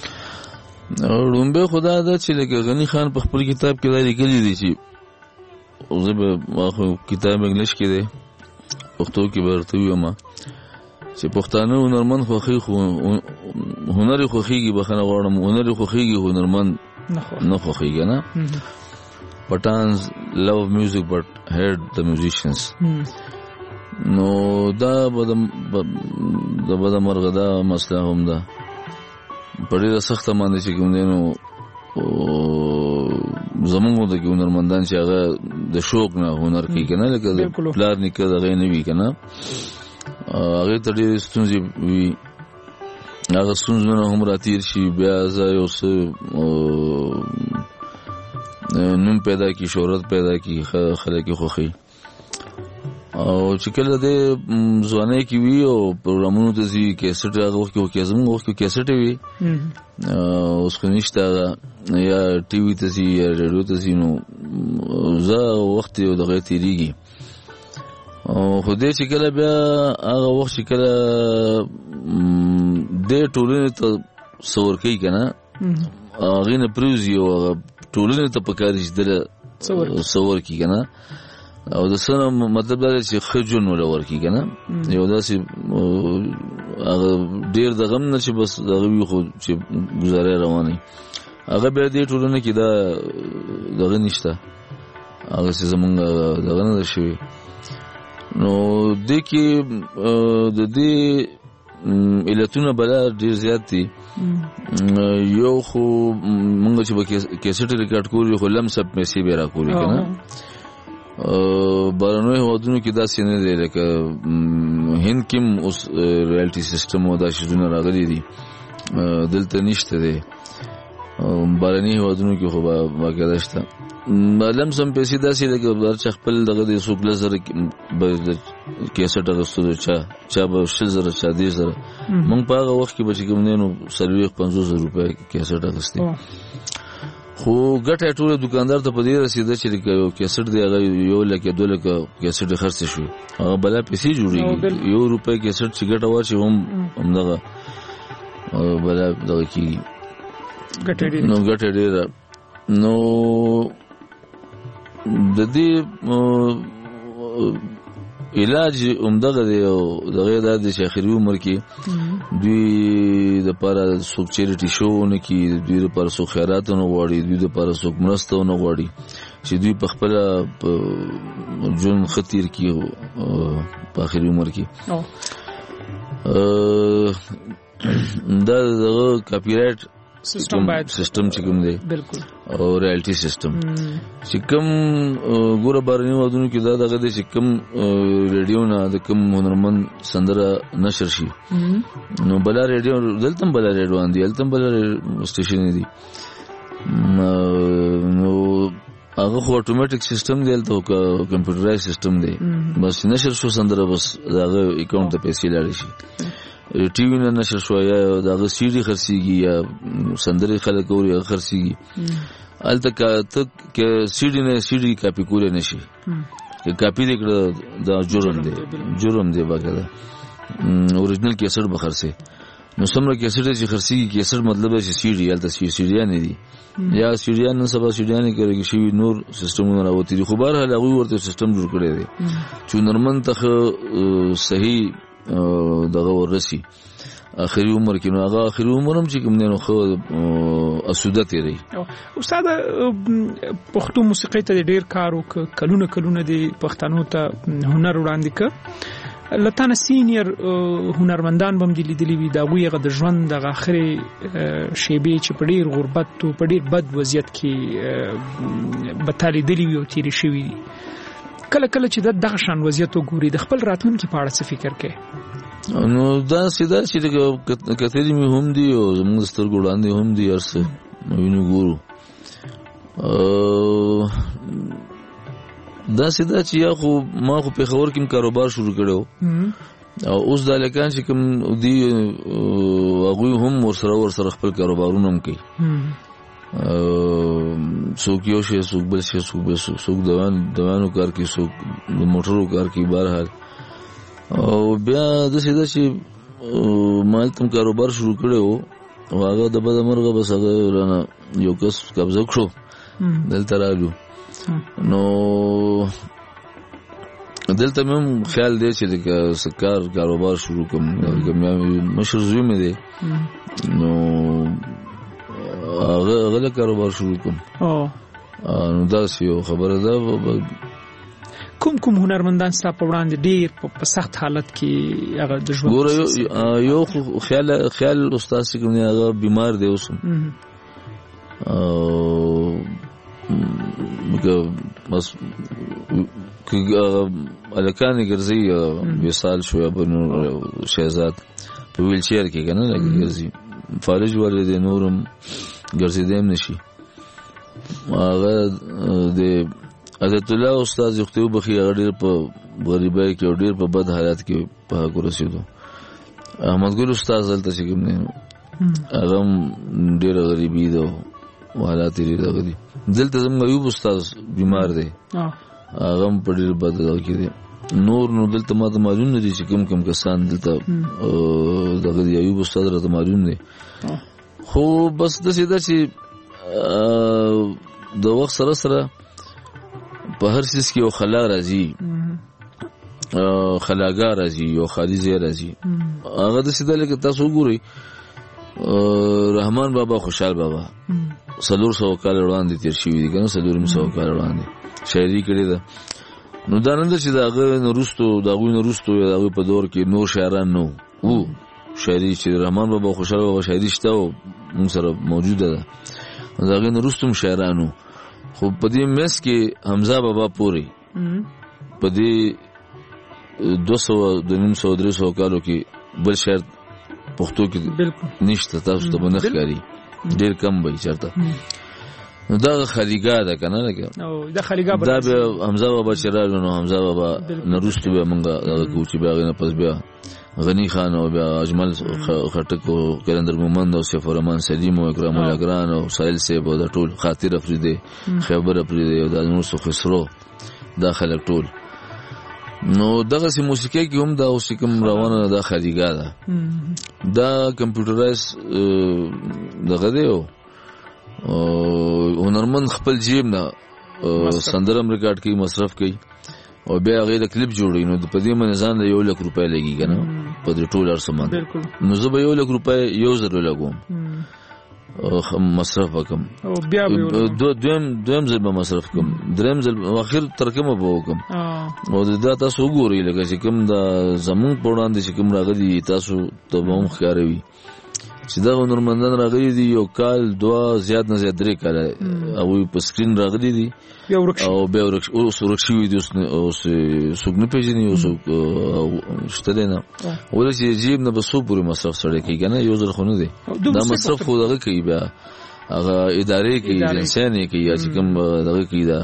لومبه خدا دا چې لکه غنی خان په خپل کتاب کې دا لیکلي دي چې زه به واخو کتاب انګلیش کې دی پښتو کې ورته وایم چې پښتانه هنرمند خوخي خو هنر خوخيږي بخنه غواړم هنر خوخيږي هنرمند نه خوخيږي نه Patans love music but hate the musicians نو دا به دا به مرغه دا مسله هم ده په ډیره سخته باندې چې کوم دی نو زمونږ د هنرمندان چې هغه د شوق نه هنر کوي کنه لکه پلار نیکه دغه نه وی کنه هغه ته ډېر ستونزې وي هغه ستونزونه هم راتیر شي بیا ځا یو څه نوم پیدا کی شهرت پیدا کی خلک خوخي او چې کله د ځوانۍ کې وي او پروګرامونو ته ځي کیسټ هغه وخت کې کې زموږ وخت کې کیسټ وي اوس خو نشته یا ټي وي ته ځي یا رادیو ته ځي نو زه وخت یو دغه تیریږي او خو دې چې کله بیا هغه وخت چې کله د ټولنې ته څور کوي که نه هغې نه پرېوځي او هغه ټولنې ته پکار چې دله څور کړي که نه او د څه نه مطلب دا دی چې ښه ژوند وله ورکړي که نه یو داسې هغه ډېر د غم نه چې بس دغه وي خو چې ګزاره روانه وي هغه بیا دې ټولنه کې دا دغه نشته هغسې زمونږ دغه نه ده شوي نو دې کې د دې علتونه بلا ډېر زیات دي یو خو مونږ چې به کیسټ ریکارډ کولو خو لمسه پیسې به راکولې که نه بهرنیو هېوادونو کې داسې نه دی لکه هند کې هم اوس رایلټي سیسټم او دا شیزونه راغلي دي دلته نشته دی بهرني هېوادونو کې خو باقاعده شته لمسه هم پیسې داسې لکه هر چا خپل دغه دی څوک لس زره به کیسټ اخیستلو چا چا به شل زره چا دېرش زره مونږ په هغه وخت کې به چې کوم دی نو څلوېښت پنځوس زره روپۍ کیسټ اخیستې خو ګټه ټوله دکاندار ته په دې رسېده چې یو کیسټ دی هغه یو لک یا دوه لکه کیسټ یې خرڅې شوې هغه بلا پیسې جوړېږي یو روپۍ کیسټ چې ګټه واچي هم همدغه بلا دغه کېږي نو ګټه ډېره نو د دې علاج همدغه دی او دغه دا دی چې اخري عمر کې دوی دپاره څوک چیریټي شو نه کړي دوی دپاره څوک خیرات نه غواړي دوی دپاره څوک مرسته نه غواړي چې دوی په خپله ژوند ښه تېر کړي په اخري عمر کې دا دغه کاپي رایټ سیستم باید سیستم چې کوم دی بالکل او رایلټي سیستم چې کوم ګوره بهرني هېوادونو کې دا دغه دی چې کوم ریډیو نه د کوم هنرمند سندره نشر شي نو بله ریډیو دلته هم بله ریډیوان دي هلته هم بله سټیشنې دي نو هغه خو اټومیټک سیستم دی هلته کمپیوټرایز سیستم دی بس نشر شو سندره بس د هغه اکاونټ ته پیسې لاړې شي ټي وي نه نشر شو یا د هغه سی ډي خرڅېږي یا سندرې خلک اوري هغه خرڅېږي هلته ته که سی ډي نه سی ډي کاپي کولی نه شي که کاپي دې کړه دا جرم دی جرم دی باقاعده اوریجنل کیسټ به خرڅې نو څومره کیسټ چې خرڅېږي کیسټ مطلب دی چې سی ډي هلته سی ډیانې دي یا سی ډیان نن سبا سی ډیانې کېږي شوي نور سیسټمونه راوتي دي خو بهرحال هغوی ورته سیسټم جوړ کړی دی چې هنرمند ته ښه صحیح دغه ورسي اخري عمر کې نو هغه اخري عمر هم چې کوم دی نو ښه اسوده تېروي استاد پښتو موسیقۍ ته ډېر کار وکړه کلونه کلونه د پښتنو ته هنر وړاندې کړه له تا نه سینیر هنرمندان به هم دي لیدلي وي د هغوی هغه د ژوند دغه اخرې شیبې چې په ډېر غربت او په ډېر بد وضعیت کې به تا لیدلي وي او تېرې شوي دي کله کله چې د دغه شان وضعیت وګوري د خپل راتلونکي په اړه څه فکر کوي نو داسې ده چې کتلي مې هم دي او زموږ د سترګو وړاندې هم دي هر څه وینو ګورو داسې ده چې یا خو ما خو پېښور کې هم کاروبار شروع کړی و او اوس دا هلکان چې کوم دي هغوی هم ورسره ورسره خپل کاروبارونه هم کوي څوک یو شی څوک بل شی څوک بل څوک دوانو کار کوي څوک د موټرو کار کوي بهرحال او بیا داسې ده چې ما هلته هم کاروبار شروع کړی و او هغه د بده مرغه بس هغه رانه یو کس قبضه کړو دلته رالو نو دلته مې هم خیال دی چې د کار کاروبار شروع کړم مشر زوی مې دی نو هغه هغه کاروبار شروع کوم نو داسې یو خبره ده کوم کوم هنرمندان ستا په وړاندې ډېر په سخت حالت کې هغه د ژوند ګوره یو خیال خیال استاد چې کوم دی هغه بیمار دی اوس هم بس هلکانې ګرځي وصال شو یا به نور شهزاد په ویل چیر کې که نه لکه ګرځي فالج والے دی نورم ګرځېدی هم نشي هغه د حضرت الله استاد یختیو بخي غډیر په غریبای کې ډیر په بد حالات کې په ګرځیدو. احمد ګل استاد دلته چې کوم نه هغه ډیر غریبي دو حالات لري دغه. دلته زموږ ایوب استاد بیمار دی هغه په ډیر بد حالت کې دی. نور نو دلته ما ته معلوم نه دي چې کوم کوم کسان دلته دغه ایوب استاد راته معلوم دي. خو بس د سیده چې د وخت سره سره په هر څه کې یو خلا راځي خلاګا راځي یو خالي زی راځي. هغه د سیده لکه تاسو وګورئ رحمان بابا خوشحال بابا سلور سو کال وړاندې تیر شوی دي کنه سلور سو کال وړاندې شاعري کړې ده. نو دا نن چې داغه نورستو داغه نورستو داغه په دور کې نور شاعران نو وو شاعري چې رحمان بابا خوشحال بابا شاعري شته او موږ سره موجوده ده داغه نورستو شاعرانو. خو په دې مس کې حمزه بابا پوری په دې دو سو د نیم سو درې سو کالو کې بل شاعر پښتو کې نشته تاسو ته نه ښکاري ډیر کم وي چرته. نو دا خلیګا ده کنه لکه او دا خلیګا دا به حمزه بابا چرالو نو حمزه بابا نورستو به مونږه دا کوچ بیا نه پس بیا غنی خان او بیا اجمل خټک او کلندر مومند او سفر رحمان سلیم او اکرام الاگران او سایل سیب او دا ټول خاطر افریدی خبر افریدی او دا نور سو خسرو دا خلک ټول. نو دغه سي موسیقي کې هم دا اوس کوم روانه دا خلیګا ده دا کمپیوټرایز دغه دی او هنرمند خپل جیب نه سندرم ریکارډ کوي مصرف کوي او بیا هغه د کلیپ جوړوي. نو په دې باندې ځان له یو لک روپۍ لګي کنه په دې ټول ارسمان. نو زه به یو لک روپۍ یو زر لګوم مصرف وکم او بیا دو دویم دویم ځل به مصرف کوم دریم ځل اخر ترکمه به وکم. او دا تاسو وګورئ لکه چې کوم د زمون په وړاندې چې کوم راغلي تاسو ته به هم ښکاروي چې دا هنرمندان راغلي دي یو کال دوا زیات نه زیات درې کاله او په سکرین راغلي دي او بیا اوس ورکشي دي اوس څوک نه پیژني اوس شته نه ولې چې جیب نه به څو پورې مصرف سره کوي کنه یو ځل خو نه دی دا مصرف خو دغه کوي بیا هغه ادارې کوي انساني کوي چې کوم دغه کوي دا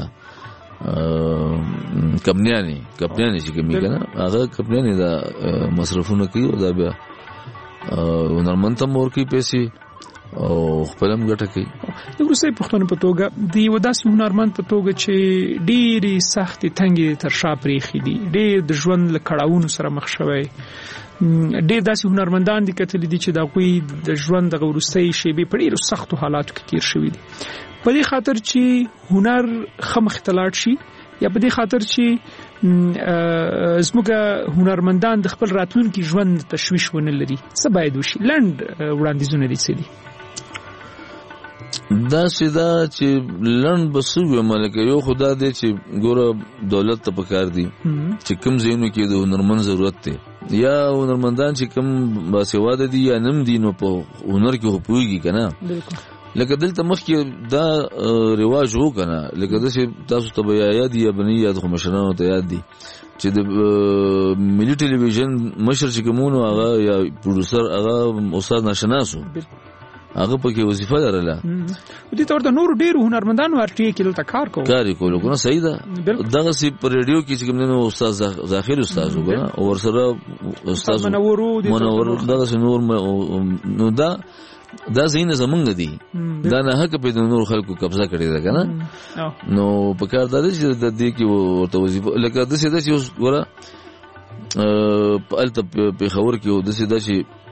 کمپنیانی کمپنیانی چې کوي کنه هغه کمپنیانی دا مصرفونه کوي دا بیا هنرمند ته مور کوي پیسې او خپلم ګټه کوي. د روسي پښتون په توګه دی وداسې هنرمند په توګه چې ډېری سختې تنګې تر شا پرېښي دي ډېر د ژوند له کړاوونو سره مخ شوی ډېر داسې هنرمندان دي کتلي دي چې د هغوی د ژوند دغه وروستۍ شېبې په ډېرو سختو حالاتو کې تېر شوي دي په دې خاطر چې هنر ښه مخې ته لاړ شي یا په دې خاطر چې زموږ هنرمندان د خپل راتلونکي ژوند تشویش ونه لري څه باید وشي لنډ وړاندیزونه دي څه دي؟ دا سیدا چې لنډ بسوي ملکه یو خدا دې چې ګوره دولت ته پکار دي چې کوم ځایونو کې د هنرمند ضرورت دی یا هنرمندان چې کوم باسواده دي یا نم دي نو په هنر کې هوپويږي کنه لکه دلته مخکې دا رواج وو کنه لکه داسې تاسو ته بیا یاد یا بنی یاد خو مشرانو ته یاد دي چې د ملي ټلویزیون مشر چې کومونو هغه یا پروډوسر هغه استاد ناشناسو هغه پکې وظیفه لرله دې تور ته نور ډیر هنرمندانو ارټي کې دلته کار کوي کار کوي کنه صحیح ده دغه سي پر ریډیو کې چې کوم استاد ظاهر استاد وګړه او ورسره استاد منور دغه نور نو دا دا زین زمونږ دي دا نه حق په نور خلکو قبضه کړی ده کنه نو په کار دا چې د دې کې ورته وظیفه لکه د څه د څه وره په الته په خبر کې د څه د څه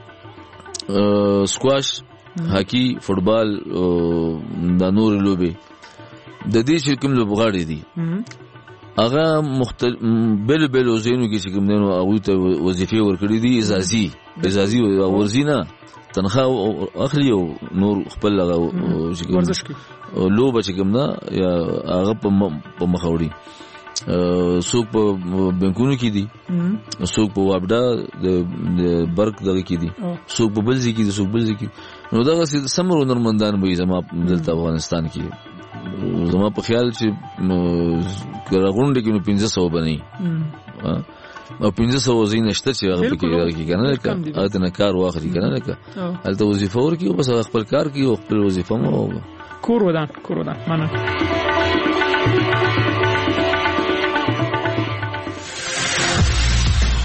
سکواش هاکی فوتبال د نور لوبي د دې چې کوم لوبغاړي دي هغه مختلف بل بل زینو کې چې کوم نو هغه ته وظیفه ورکړي دي اجازي اجازي ورزینه تنخواه اخلي او نور خپل لغه ورزش کوي لوبه چې کوم نه هغه په مخاوري څوک په بانکونو کې دي څوک په وابډا د برق دغه کې دي څوک په بلځي کې دي څوک بلځي کې نو دغه سمرو نرمندان به زما دلته افغانستان کې زما په خیال چې ګرغونډ کې نو پنځه سوه بنئ او پنځه سوه زین شته چې هغه پکې راځي کنه لکه اته نه کار واخلي کنه لکه هلته وظیفه ورکي او بس خپل کار کوي او خپل وظیفه مو کور ودان کور ودان معنا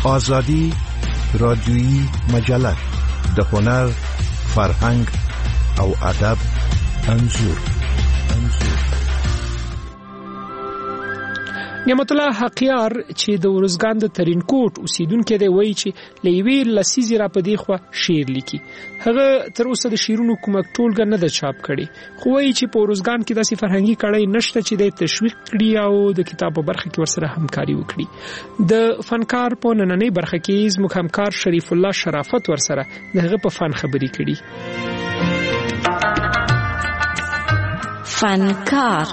آزادی رادیویی مجله د هنر، فرهنګ او ادب انځور. نعمت الله حقیار چې د ورزګان د ترینکوټ اوسیدونکو دی وایي چې لېوی لسیزی را پدې خو شعر لیکي. هغه تر اوسه د شیرونو کوم ټولګه نه د چاپ کړي، خو وایي چې په ورزګان کې داسې فرهنګي کړي نشته چې د تشویق کړي او د کتاب په برخه کې ورسره همکاري وکړي. د فنکار په نننۍ برخه کې زموږ همکار شریف الله شرافت ورسره دغه په فن خبري کړي. فنکار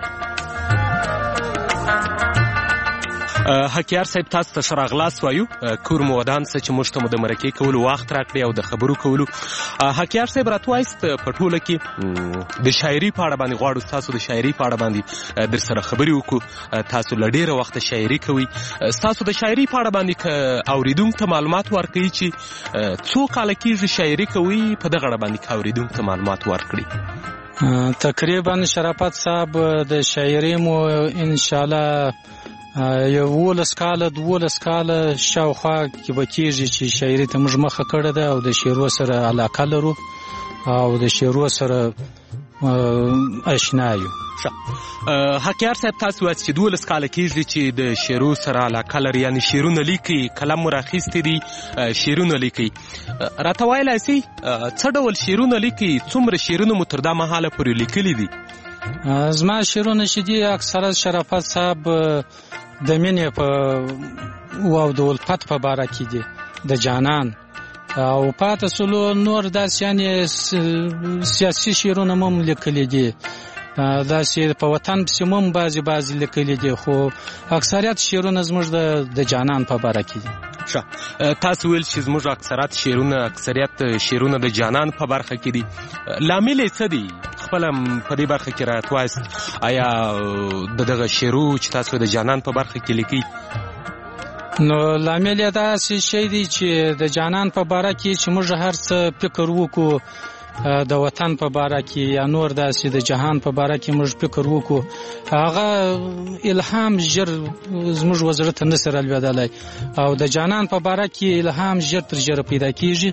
حقیار صاحب، تاسو ته شراغلاس وایو. کور مو ودان څه چې موږ ته مو د مرکې کولو وخت راکړی او د خبرو کولو. حقیار صاحب راتوایست په ټوله کې د شاعري په اړه باندې غواړو تاسو د شاعري په اړه باندې در سره خبرې وکړو. تاسو له ډېره وخته شاعري کوئ. تاسو د شاعري په اړه باندې که اوریدونکو ته معلومات ورکړئ چې څو کاله کېږي شاعري کوئ، په دغه اړه باندې که اوریدونکو ته معلومات ورکړئ. تقریبا شرافت صاحب د شاعري مو انشاءالله یو ولس کاله دولس کاله شاوخوا کې به کېږي چې شاعري ته موږ مخه کړې ده او د شعرو سره علاقه لرو او د شعرو سره آشنا یو. حقیار صاحب، تاسو وایئ چې دولس کاله کېږي چې د شعرو سره علاقه لري، یعنې شعرونه لیکي، قلم مو راخیستی دي، شعرونه لیکي. راته ویلی سئ څه ډول شعرونه لیکي؟ څومره شعرونه مو تر دا مهاله پورې لیکلي دي؟ زما شعرونه چې دي اکثره شرافت صاحب د مینې په او د الفت په باره کې دي، د جانان او پاته سلو نور داسې یعنې سیاسي شعرونه مو هم لیکلي دي، داسې په وطن پسې مو هم بعضې بعضې لیکلي دي، خو اکثریت شعرونه زموږ د جانان په باره کې دي. ښه، تاسو ویل چې زموږ اکثریت شعرونه اکثریت شعرونه د جانان په برخه کې دي. لامل یې څه دی؟ خپله په دې برخه کې راته وایاست، آیا د دغه شعرو چې تاسو د جانان په برخه کې لیکئ؟ نو لامل یې داسې شی دی چې د جانان په باره کې چې موږ هر څه فکر وکړو د وطن په باره کې یا نور داسې د جهان په باره کې موږ فکر وکړو، هغه الهام ژر زموږ وزړه ته نه سي رالوېدلی او د جانان په باره کې الهام ژر تر ژره پیدا کېږي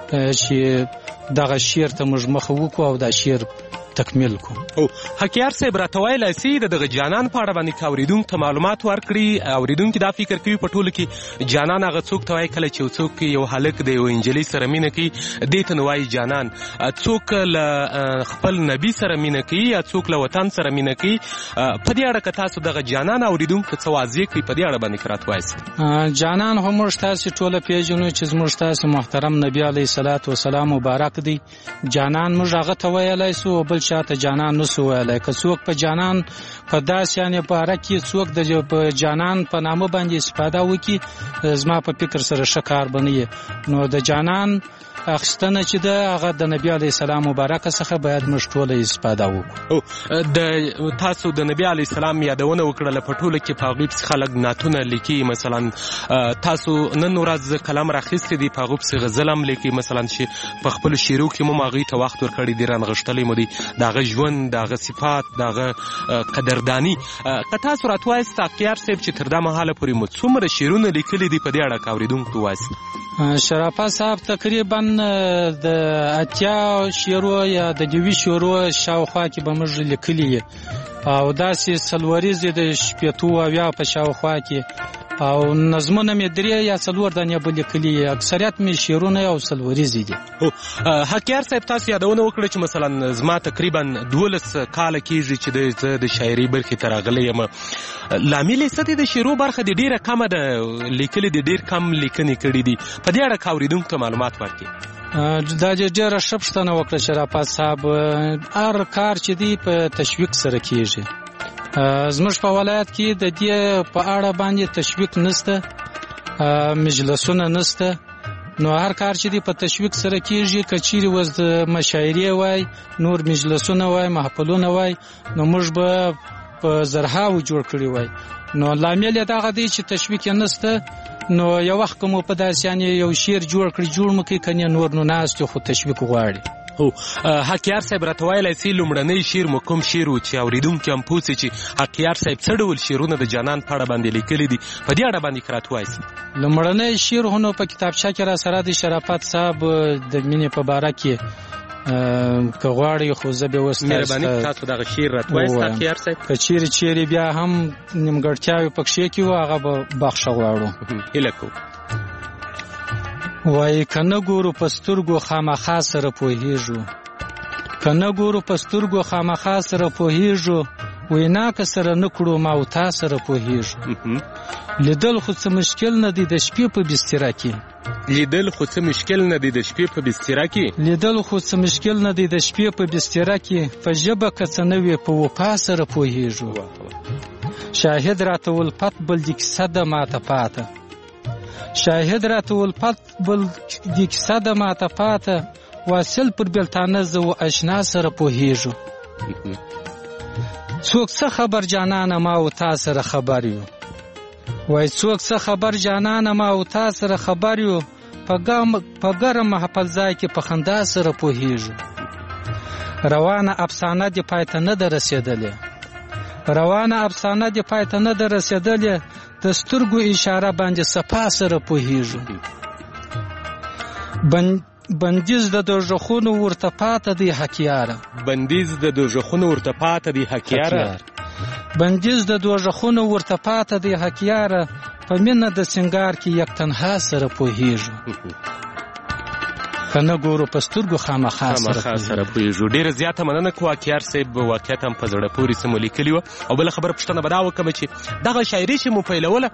چې دغه شعر ته موږ مخه وکړو او دا شعر تکمیل کو. او حقیار صاحب راته ویلی سئ د دغه جانان په اړه باندې که اورېدونکو ته معلومات ورکړي، اورېدونکي دا فکر کوي په ټوله کې جانان هغه څوک ته وایي کله چې یو څوک یو هلک د یو انجلۍ سره مینه کوي دې ته نو وایي جانان، څوک له خپل نبي سره مینه کوي یا څوک له وطن سره مینه کوي. په دې اړه که تاسو دغه جانان اورېدونکو ته څه واضح کړئ په دې اړه باندې که راته وایاست. جانان خو موږ تاسې ټوله پېژنو چې زموږ تاسې محترم نبي علیه صلات وسلام مبارک دی. جانان موږ هغه ته ویلی سو او بل چاته جانان نسو ویلی. که څوک په جانان په داسې یعنې باره کې څوک د جانان په نامه باندې استفاده وکړي، زما په فکر سره ښه کار به نه وي. نو د جانان اخیستنه چې ده هغه د نبي علیه السلام مبارکه څخه باید موږ ټوله استفاده وکړو. د تاسو د نبي علیه السلام یادونه وکړله، په ټوله کې په هغوی پسې خلک نعتونه لیکي. مثلا تاسو نن ورځ قلم راخیستی دی، په هغو پسې غزل هم لیکي، مثلا چې په خپلو شعرو کې مو هغوی ته وخت ورکړی دی، رانغښتلی مو دی د هغه ژوند، د هغه صفات، د هغه قدرداني. که تاسو راته وایاست حقیار صاحب چې تر دا مهاله پورې مو څومره شعرونه لیکلي دي، په دې اړه که اورېدونکو ته ووایاست. شرافت صاحب تقریبا د اتیا شعرو یا د نوي شعرو شاوخوا کې به موږ لیکلي او داسې څلوریزې د شپېتو اویا په شاوخوا کې او نظمونه مې درې یا څلور دانې به لیکلي، اکثریت مې شعرونه او څلوریزې دي. حقیار صاحب تاسو یادونه وکړه چې مثلا زما تقریبا دولس کاله کېږي چې زه د شاعري برخې ته راغلی یم. لامل یې څه دی؟ د شعرو برخه دې ډېره کمه ده لیکلي دي، ډېر کم لیکنې کړي دي. په دې اړه که اورېدونکو ته معلومات ورکړي. دا ډېره ښه پوښتنه وکړه شرافت صاحب. هر کار چې دی په تشویق سره کېږي. زموږ په ولایت کې د دې په اړه باندې تشویق نشته، مجلسونه نشته. نو هر کار چې دی په تشویق سره کېږي. که چیرې اوس د مشاعرې وای، نور مجلسونه وای، محفلونه وای، نو موږ به په زرهاو جوړ کړي وای. نو لامل یې دغه دی چې تشویق یې نشته. نو یو وخت که مو په داسې یعنې یو شعر جوړ کړي جوړ مو کړي، که نه نور نو ناست خو تشویق غواړي. هو حقیار صاحب راته ویلی سي لومړنی شعر مو کوم شعر و چې اورېدونکي هم پوه سي چې حقیار صاحب څه ډول شعرونه د جانان په اړه باندې لیکلي دي په دې اړه باندې که راته ووایاست. لومړنی شعر هو نو په کتابچه کې را سره د شرافت صاحب د مینې په باره کې که غواړئ خو زه بیا اوس مهرباني تاسو دغه شعر راته ووایاست حقیار صاحب. که چیرې چیرې بیا هم نیمګړتیاوې پکښې کې وو هغه به بخښه غواړو. هیله کوو. وایي که نه ګورو په سترګو خامخا سره پوهېږو، که نه ګورو په سترګو خامخا سره پوهېږو، وینا که سره نه کړو ما او تا سره پوهېږو. لیدل خو څه مشکل نه دی د شپې په بستره کې، لیدل خو څه مشکل نه دی د شپې په بستره کې، لیدل خو څه مشکل نه دی د شپې په بستره کې، په ژبه که څه نه وي په وفا سره پوهېږو. شاهد راته الفت بل د کیسه ده ماته پاته، شاهد راته الفت بل د کیسه ده ماته پاته، واصل پر بلتانه زه و اشنا سره پوهېږو. څوک څه خبر جانانه ما او تا سره خبر یو، وای څوک څه خبر جانانه ما او تا سره خبر یو، په ګرم محفل ځای کې په خندا سره پوهېږو. روانه افسانه دې پای ته نه ده رسېدلې، روانه افسانه دې پای ته نه ده رسېدلې، د سترګو اشاره باندې صفا سره پوهېږو. بندیز د دوژخونو ورته پاته دی حقیاره، بندیز د دوژخونو ورته پاته دی حقیاره، بندیز د دوژخونو ورته پاته دی حقیاره، په مینه د سنگار کې یک تنها سره پوهېږو. که نه ګورو په سترګو خامخا سره پوهېږو. ډېره زیاته مننه کوو حقیار صاحب، واقعیت هم په زړه پورې څه مو لیکلي وه. او بله خبره پوښتنه به دا وکړم چې دغه شاعري چې مو پیلوله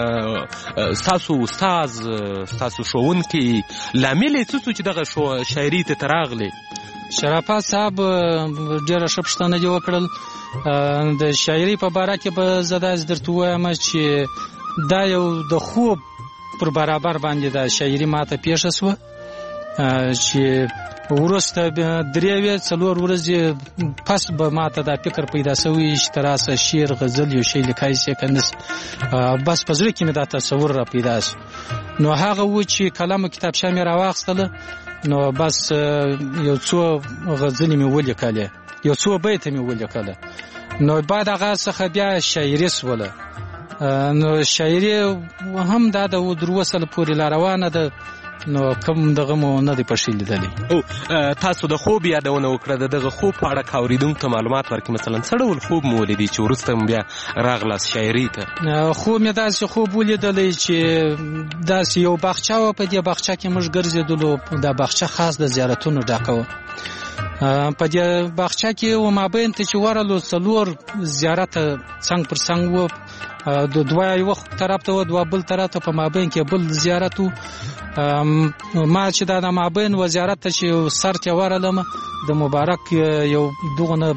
ستاسو استاد ستاسو ښوونکي لامل یې څه څو چې دغه شاعري ته راغلې؟ شرافت صاحب ډېره ښه پوښتنه دې وکړل. د شاعري په باره کې به زه داسې درته ووایم چې دا یو د خوب پر برابر باندې دا شاعري ماته پیښه سوه چې وروسته درې څلور ورځې پس به ماته دا فکر پیدا سوی چې تراسه شعر غزل یو شی لیکای شي که نه، بس په زړه کې مې دا تصور را پیدا شو. نو هغه و چې قلم او کتابچه مې راواخیستله، نو بس یو څو غزلې مې ولیکلې، یو څو بیته مې ولیکله، نو بعد هغه څخه بیا شاعري سوله. نو شاعري هم دا د دروسل پورې لا روانه ده، نو کوم دغه مو نه دی پښې لیدلی. او تاسو د خوب یادونه وکړه، د دغه خوب په اړه که اورېدونکو ته معلومات ورکړي، مثلا څه ډول خوب مو ولیدی چې وروسته بیا راغلاست شاعري ته؟ خوب مې داسې خوب ولیدلی چې داسې یو باغچه وه، په دې باغچه کې موږ ګرځېدلو، دا باغچه خاص د زیارتونو ډکه وه. په دې باغچه کې و مابین ته چې ورغلو څلور زیارته څنګ پر څنګ وه، د دوه یوه طرف ته وه، دوه بل طرف ته، په مابین کې بل زیارت و. ما چې دا د مابین و زیارت ته چې سر ته ورغلم، د مبارک یو دغونه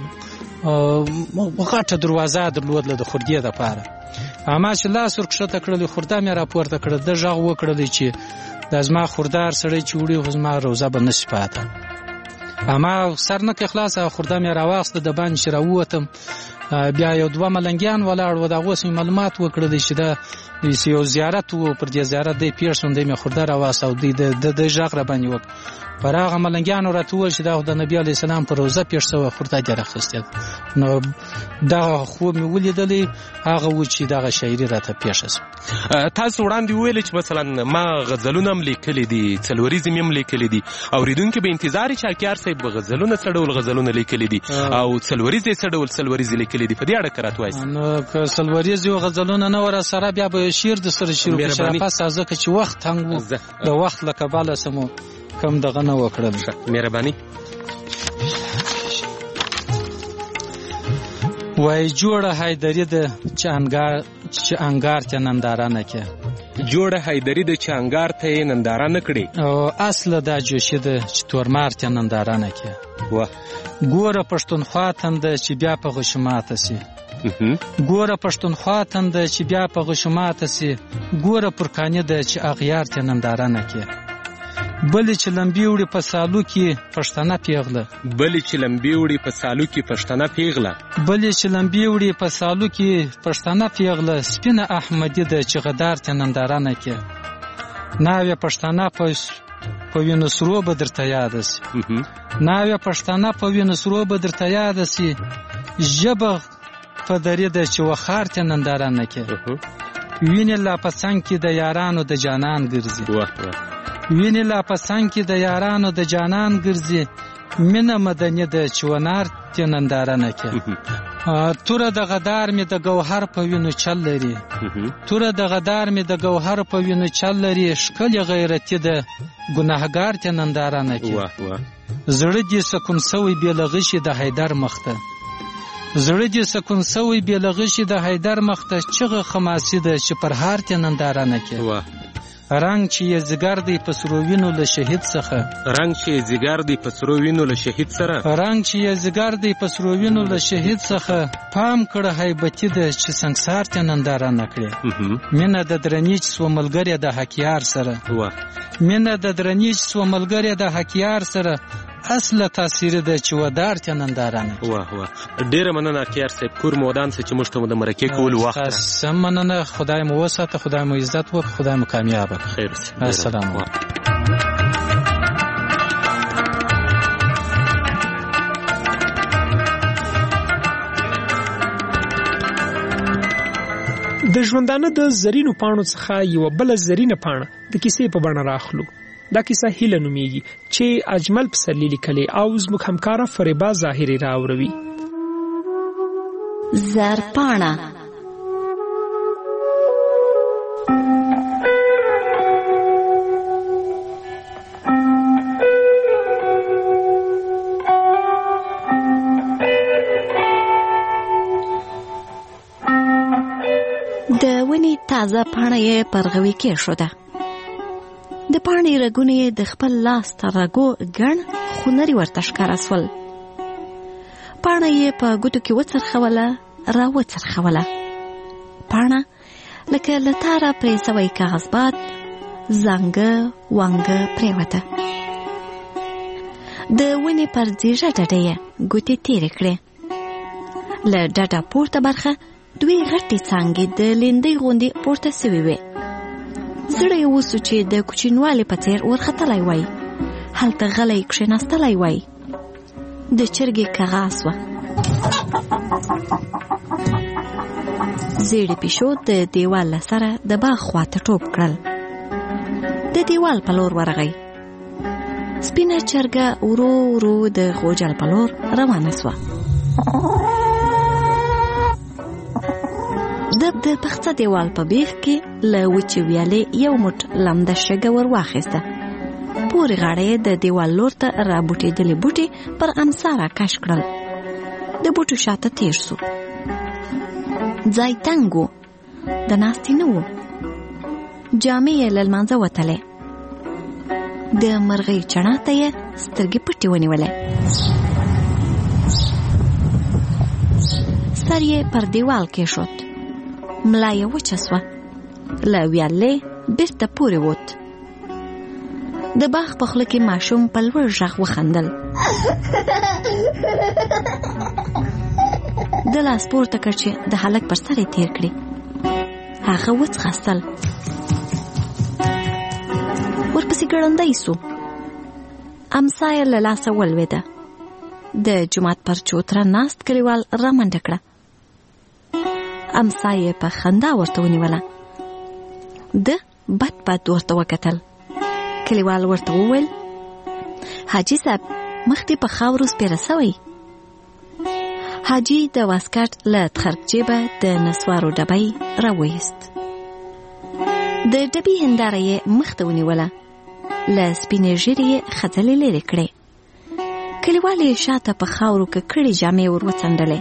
غټه دروازه درلودله د خردې دپاره. ما چې لاس ورکښته کړلې، خرده مې راپورته کړه، ده غږ وکړلی چې دا زما خردار سړی چې وړي خو زما روزه به نشي پاته. ما سر نه کې خلاصه خرده مې راواخیسته، د باندې چې راووتم، بیا یو دوه ملنګیان ولاړ و، د هغو څه مې معلومات وکړلی چې دا یو زیارت و، پر دې زیارت دی پېښ شوم، دی مې خرده راواخیسته او دی د غږ را باندې وکړ. پر هغه ملنګیانو راته وویل چې دا خو د نبي علیه السلام په روزه پېښ شوی، خرده دې راخیستې. نو دغه خوب مې ولیدلی، هغه و چې دغه شاعري راته پېښه شوه. تاسو وړاندې وویلې چې مثلا ما غزلونه هم لیکلي دي، څلوریزې مې هم لیکلي دي، اورېدونکي به انتظار یې چې حقیار صاحب غزلونه څه ډول غزلونه لیکلي دي او څلوریزې څه ډول څلوریزې لیکلي دي، په دې اړه که راته وایاست؟ نو که څلوریزې غزلونه نه وه راسره، بیا به شعر د سره شروع کړو. شرافت صاحب ځکه چې وخت تنګ و، د وخت له کبله څه مو کم دغه نه وکړل. مهرباني. وای جوړه حیدري ده چې انګار چې انګار ته ننداره نه کې، جوړه حیدري ده چې انګار ته یې ننداره نه کړي، او اصله دا جوشي ده چې تورمار ته ننداره نه کې. واه ګوره پښتونخوا تنده چې بیا په غشماته سي، ګوره پښتونخوا تنده چې بیا په غشماته سي، ګوره پرکاني ده چې اغیار ته ننداره نه کې. بلې چې لمبي وړي په سالو کې پښتنه پیغله، بلې چې لمبي وړي په سالو کې پښتنه پیغله، بلې چې لمبي وړي په سالو کې پښتنه پیغله، سپینه احمدي ده چې غدار ته ننداره نه کې. ناوې پښتنه په په وینو سرو به درته یاده سي ناوې پښتانه په وینو سرو به درته یاده سي ژبه په درې ده چې وخار ته ننداره نه کې وینې لا په څنګ کې د یارانو د جانان ګرځي وینې لا په څنګ کې د یارانو د جانان ګرځي مینه مدني ده چې ونار ته ننداره نه کې توره د غدار مې د ګوهر په وینو چل لري توره د غدار مې د ګوهر په وینو چل لري ښکلې غیرتي ده ګناهګار ته ننداره نه کې زړه دې سکون سوی بې له غشي د حیدر مخته زړه دې سکون سوی بې له غشي د حیدر مخته چغه خماسي ده چې پر هار ته ننداره نه کې رنګ چې یې زګر دی په سرو وینو له شهید څخه رنګ چې یې زګر دی په سرو وینو له شهید سره رنګ چې یې زګر دی په سرو وینو له شهید څخه پام کړه هیبتي ده چې سنگسار ته ننداره نه کړې مینه د درنیچ سو ملګری د حکیار سره مینه د درنیچ سو ملګری د حکیار سره اصله تاثیر ده چې ودار ته ننداره نه واه واه ډیره مننه کیار صاحب کور مودان څه چې موږ ته د مرکې کول وخت سم مننه خدای مو وساته خدای مو عزت وکړي خدای مو کامیاب کړي خیر السلام علیکم د ژوندانه د زرینو پاڼو څخه یو بل زرینه پاڼه د کیسې په بڼه راخلو دا کیسه هیله نومیږي چې اجمل پسرلی لیکلې او زموږ همکاره فریبا ظاهري راوروي زرپاڼه د ونې تازه پاڼه یې پر غوي کېښوده د پاڼې رګونه یې د خپل لاس تر رګو ګڼ خونري ورته ښکاره سول پاڼه یې په ګوتو کې وڅرخوله را وڅرخوله پاڼه لکه له تاره پرې سوی کاغذ باد زانګه وانګه پرېوته د ونې پر ځیږه ډډه یې ګوتې تېرې کړې له ډډه پورته برخه دوی غټې څانګې د لیندۍ غوندې پورته سوي وې زړه یې وسو چې د کوچنوالي په څېر ورختلی وای هلته غلی کښېناستلی وای د چرګې کغا سوه زیړې پیشو د دیوال له سره د باغ خواته ټوپ کړل د دیوال په لور ورغی سپینه چرګه ورو ورو د غوجل په لور روانه سوه د د پخڅه دیوال په بیخ کې له وچې ویالې یو موټ لمده شګه ور واخیسته پورې غاړه د دیوال لور ته رابوټېدلې بوټي پر امسا راکش کړل د بوټو شاته تیر سو ځای تنګ و د ناستې نه و جامې یې له لمانځه وتلې د مرغۍ چڼا ته یې سترګې پټې ونیولې سر یې پر دیوال کېښود ملا یې وچه سوه له ویالې بیرته پورې ووت د باغ په خوله کې ماشوم په لوړ غږ وخندل د لاس پورته کړ چې د هلک پر سر یې تېر کړي هغه وڅخاستل ورپسې ګړندی سو امسا یې له لاسه ولوېده د جومات پر چوتره ناست کلیوال رامنډه کړه امسا یې په خندا ورته ونیوله ده بد بد ورته وکتل کلیوال ورته وویل حاجي صاحب مخ دې په خاورو سپېره سوی حاجي د واسکټ له تخرګ جیبه د نسوارو ډبی راویست د ډبي هنداره یې مخ ته ونیوله له سپینې ږیرې یې خځلې لرې کړې کلیوال یې شاته په خاورو ککړې جامې ور وڅنډلې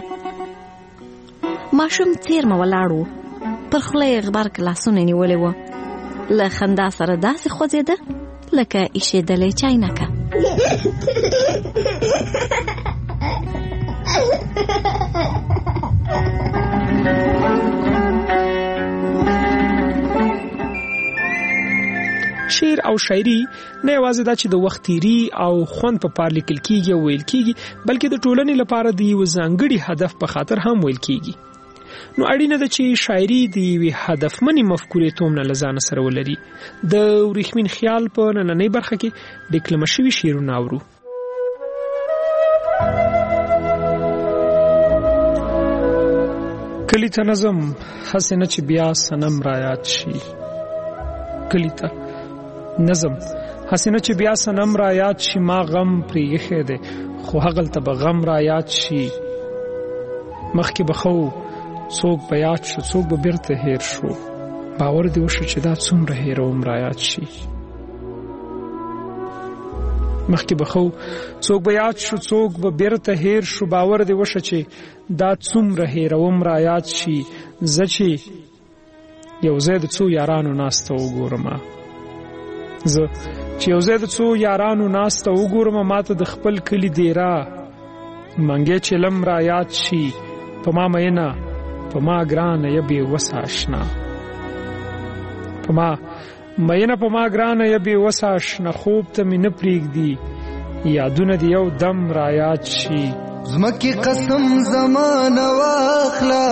ماشوم څیرمه ولاړ و پر خوله یې غبرګ لاسونه نیولې وه له خندا سره داسې خوځېده لکه ایښېدلې چاینکه شعر او شاعري نه یوازې دا چې د وخت تیری او خوند په پار لیکل کیږي او ویل کیږي بلکې د ټولنې لپاره د یو ځانګړي هدف په خاطر هم ویل کیږي نو اړینه ده چې شاعري د یوې هدفمنې مفکورې تومنه له ځانه سره ولري. د وریښمین خیال په نننۍ برخه کې ډیکلمه شوي شعرونه اورو. کلی ته نظم هسې نه چې بیا صنم رایاد شي، کلی ته نظم هسې نه چې بیا صنم رایاد شي، ما غم پرې ایښی دی خو هغلته به غم رایاد شي. مخکې به خو څوک به یاد شو څوک به بیرته هیر شو، باور دې وشو چې دا څومره هیروم رایاد شي. مخکې به خو څوک به یاد شو څوک به بیرته هیر شو، باور دې وشو چې دا څومره هیروم رایاد شي. زه چې یو ځای د څو یارانو ناسته وګورم، زه چې یو ځای د څو یارانو ناسته وګورم، ماته د خپل کلي دیره منګې چلم رایاد شي. په ما مینه په ما ګرانه یې بې وسه اشنا، په ما مینه په ما ګرانه یې بې وسه اشنا، خوب ته مې نه پرېږدي یادونه دې یو دم رایاد شي. زمکې قسم زمانه واخله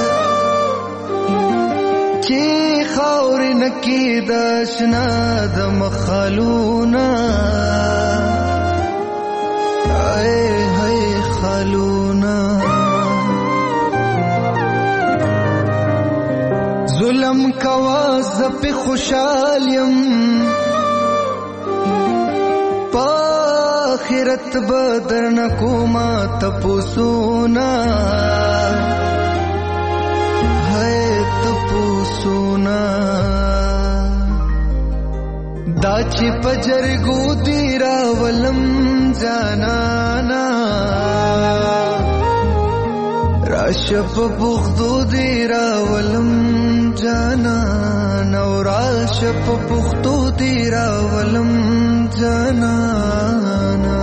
چې خاورې نه کېده اشنا د مخالونه، ای های خالونه ظلم کوا زه پې خوشحال یم، په آخرت به درنه کومه تپوسونه، های تپوسونه دا چې په جرګو دي راولم جانانا، راشه په پښتو دي راولم جانانا، راشه په پښتو دي راولم جانانا.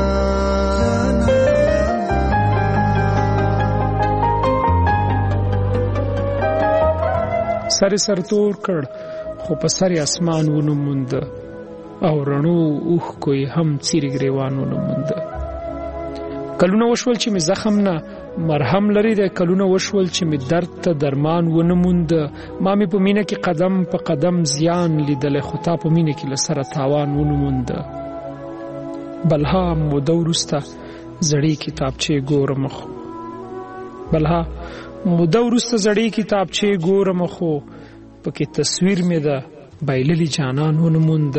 سر سر تور کړ خو په سر اسمان ونه موند، او رڼو اوښ کوی هم څیرې ګریوان ونه موند. کلونه وشول چې مې زخم نه مرهم لري دی، کلونه وشول چې مې درد ته درمان ونه موند. ما مې په مینه کې قدم په قدم زیان لیدلی، خو تا په مینه کې له سره تاوان ونه موند. بلها موده وروسته زړې کتابچې ګورم خو بلها موده وروسته زړې کتابچې ګورم خو پکې تصویر مې د بایللي جانان ونه موند.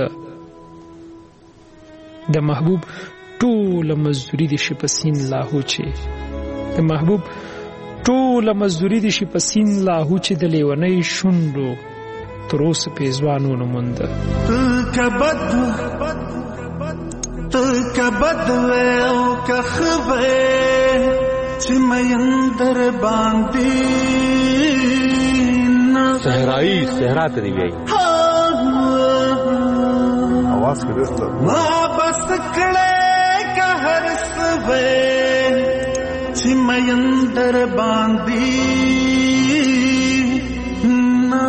د محبوب ټوله مزدوري دې شي په سین لاهو چې د محبوب ټوله مزدوري دې شي په سین لاهو چې د لیونۍ شونډو تر اوسه پیزوان ونه موند. که بد ته که بد وې او که ښه وې چې مین در باندې صحرایي صحرا ته دی وایي आवाज کړه ما بس کړه که هر څه وې چې مین در باندې نه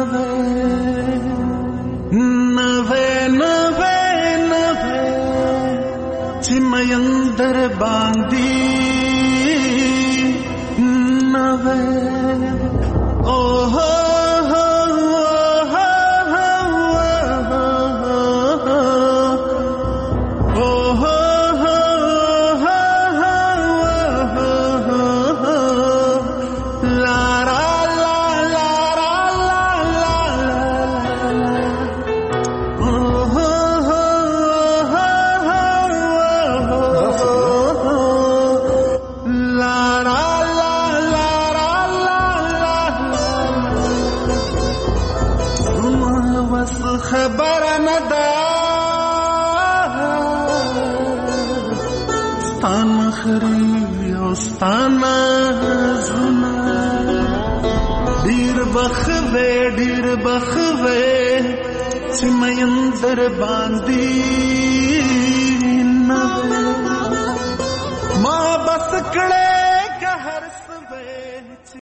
وې نه وې نه وې چې مین در باندې نه وې اوه خبر نه ده ستان خري او ستان زونه ډیر بخوي ډیر بخوي چې مې اندر باندې نه ما بس کړه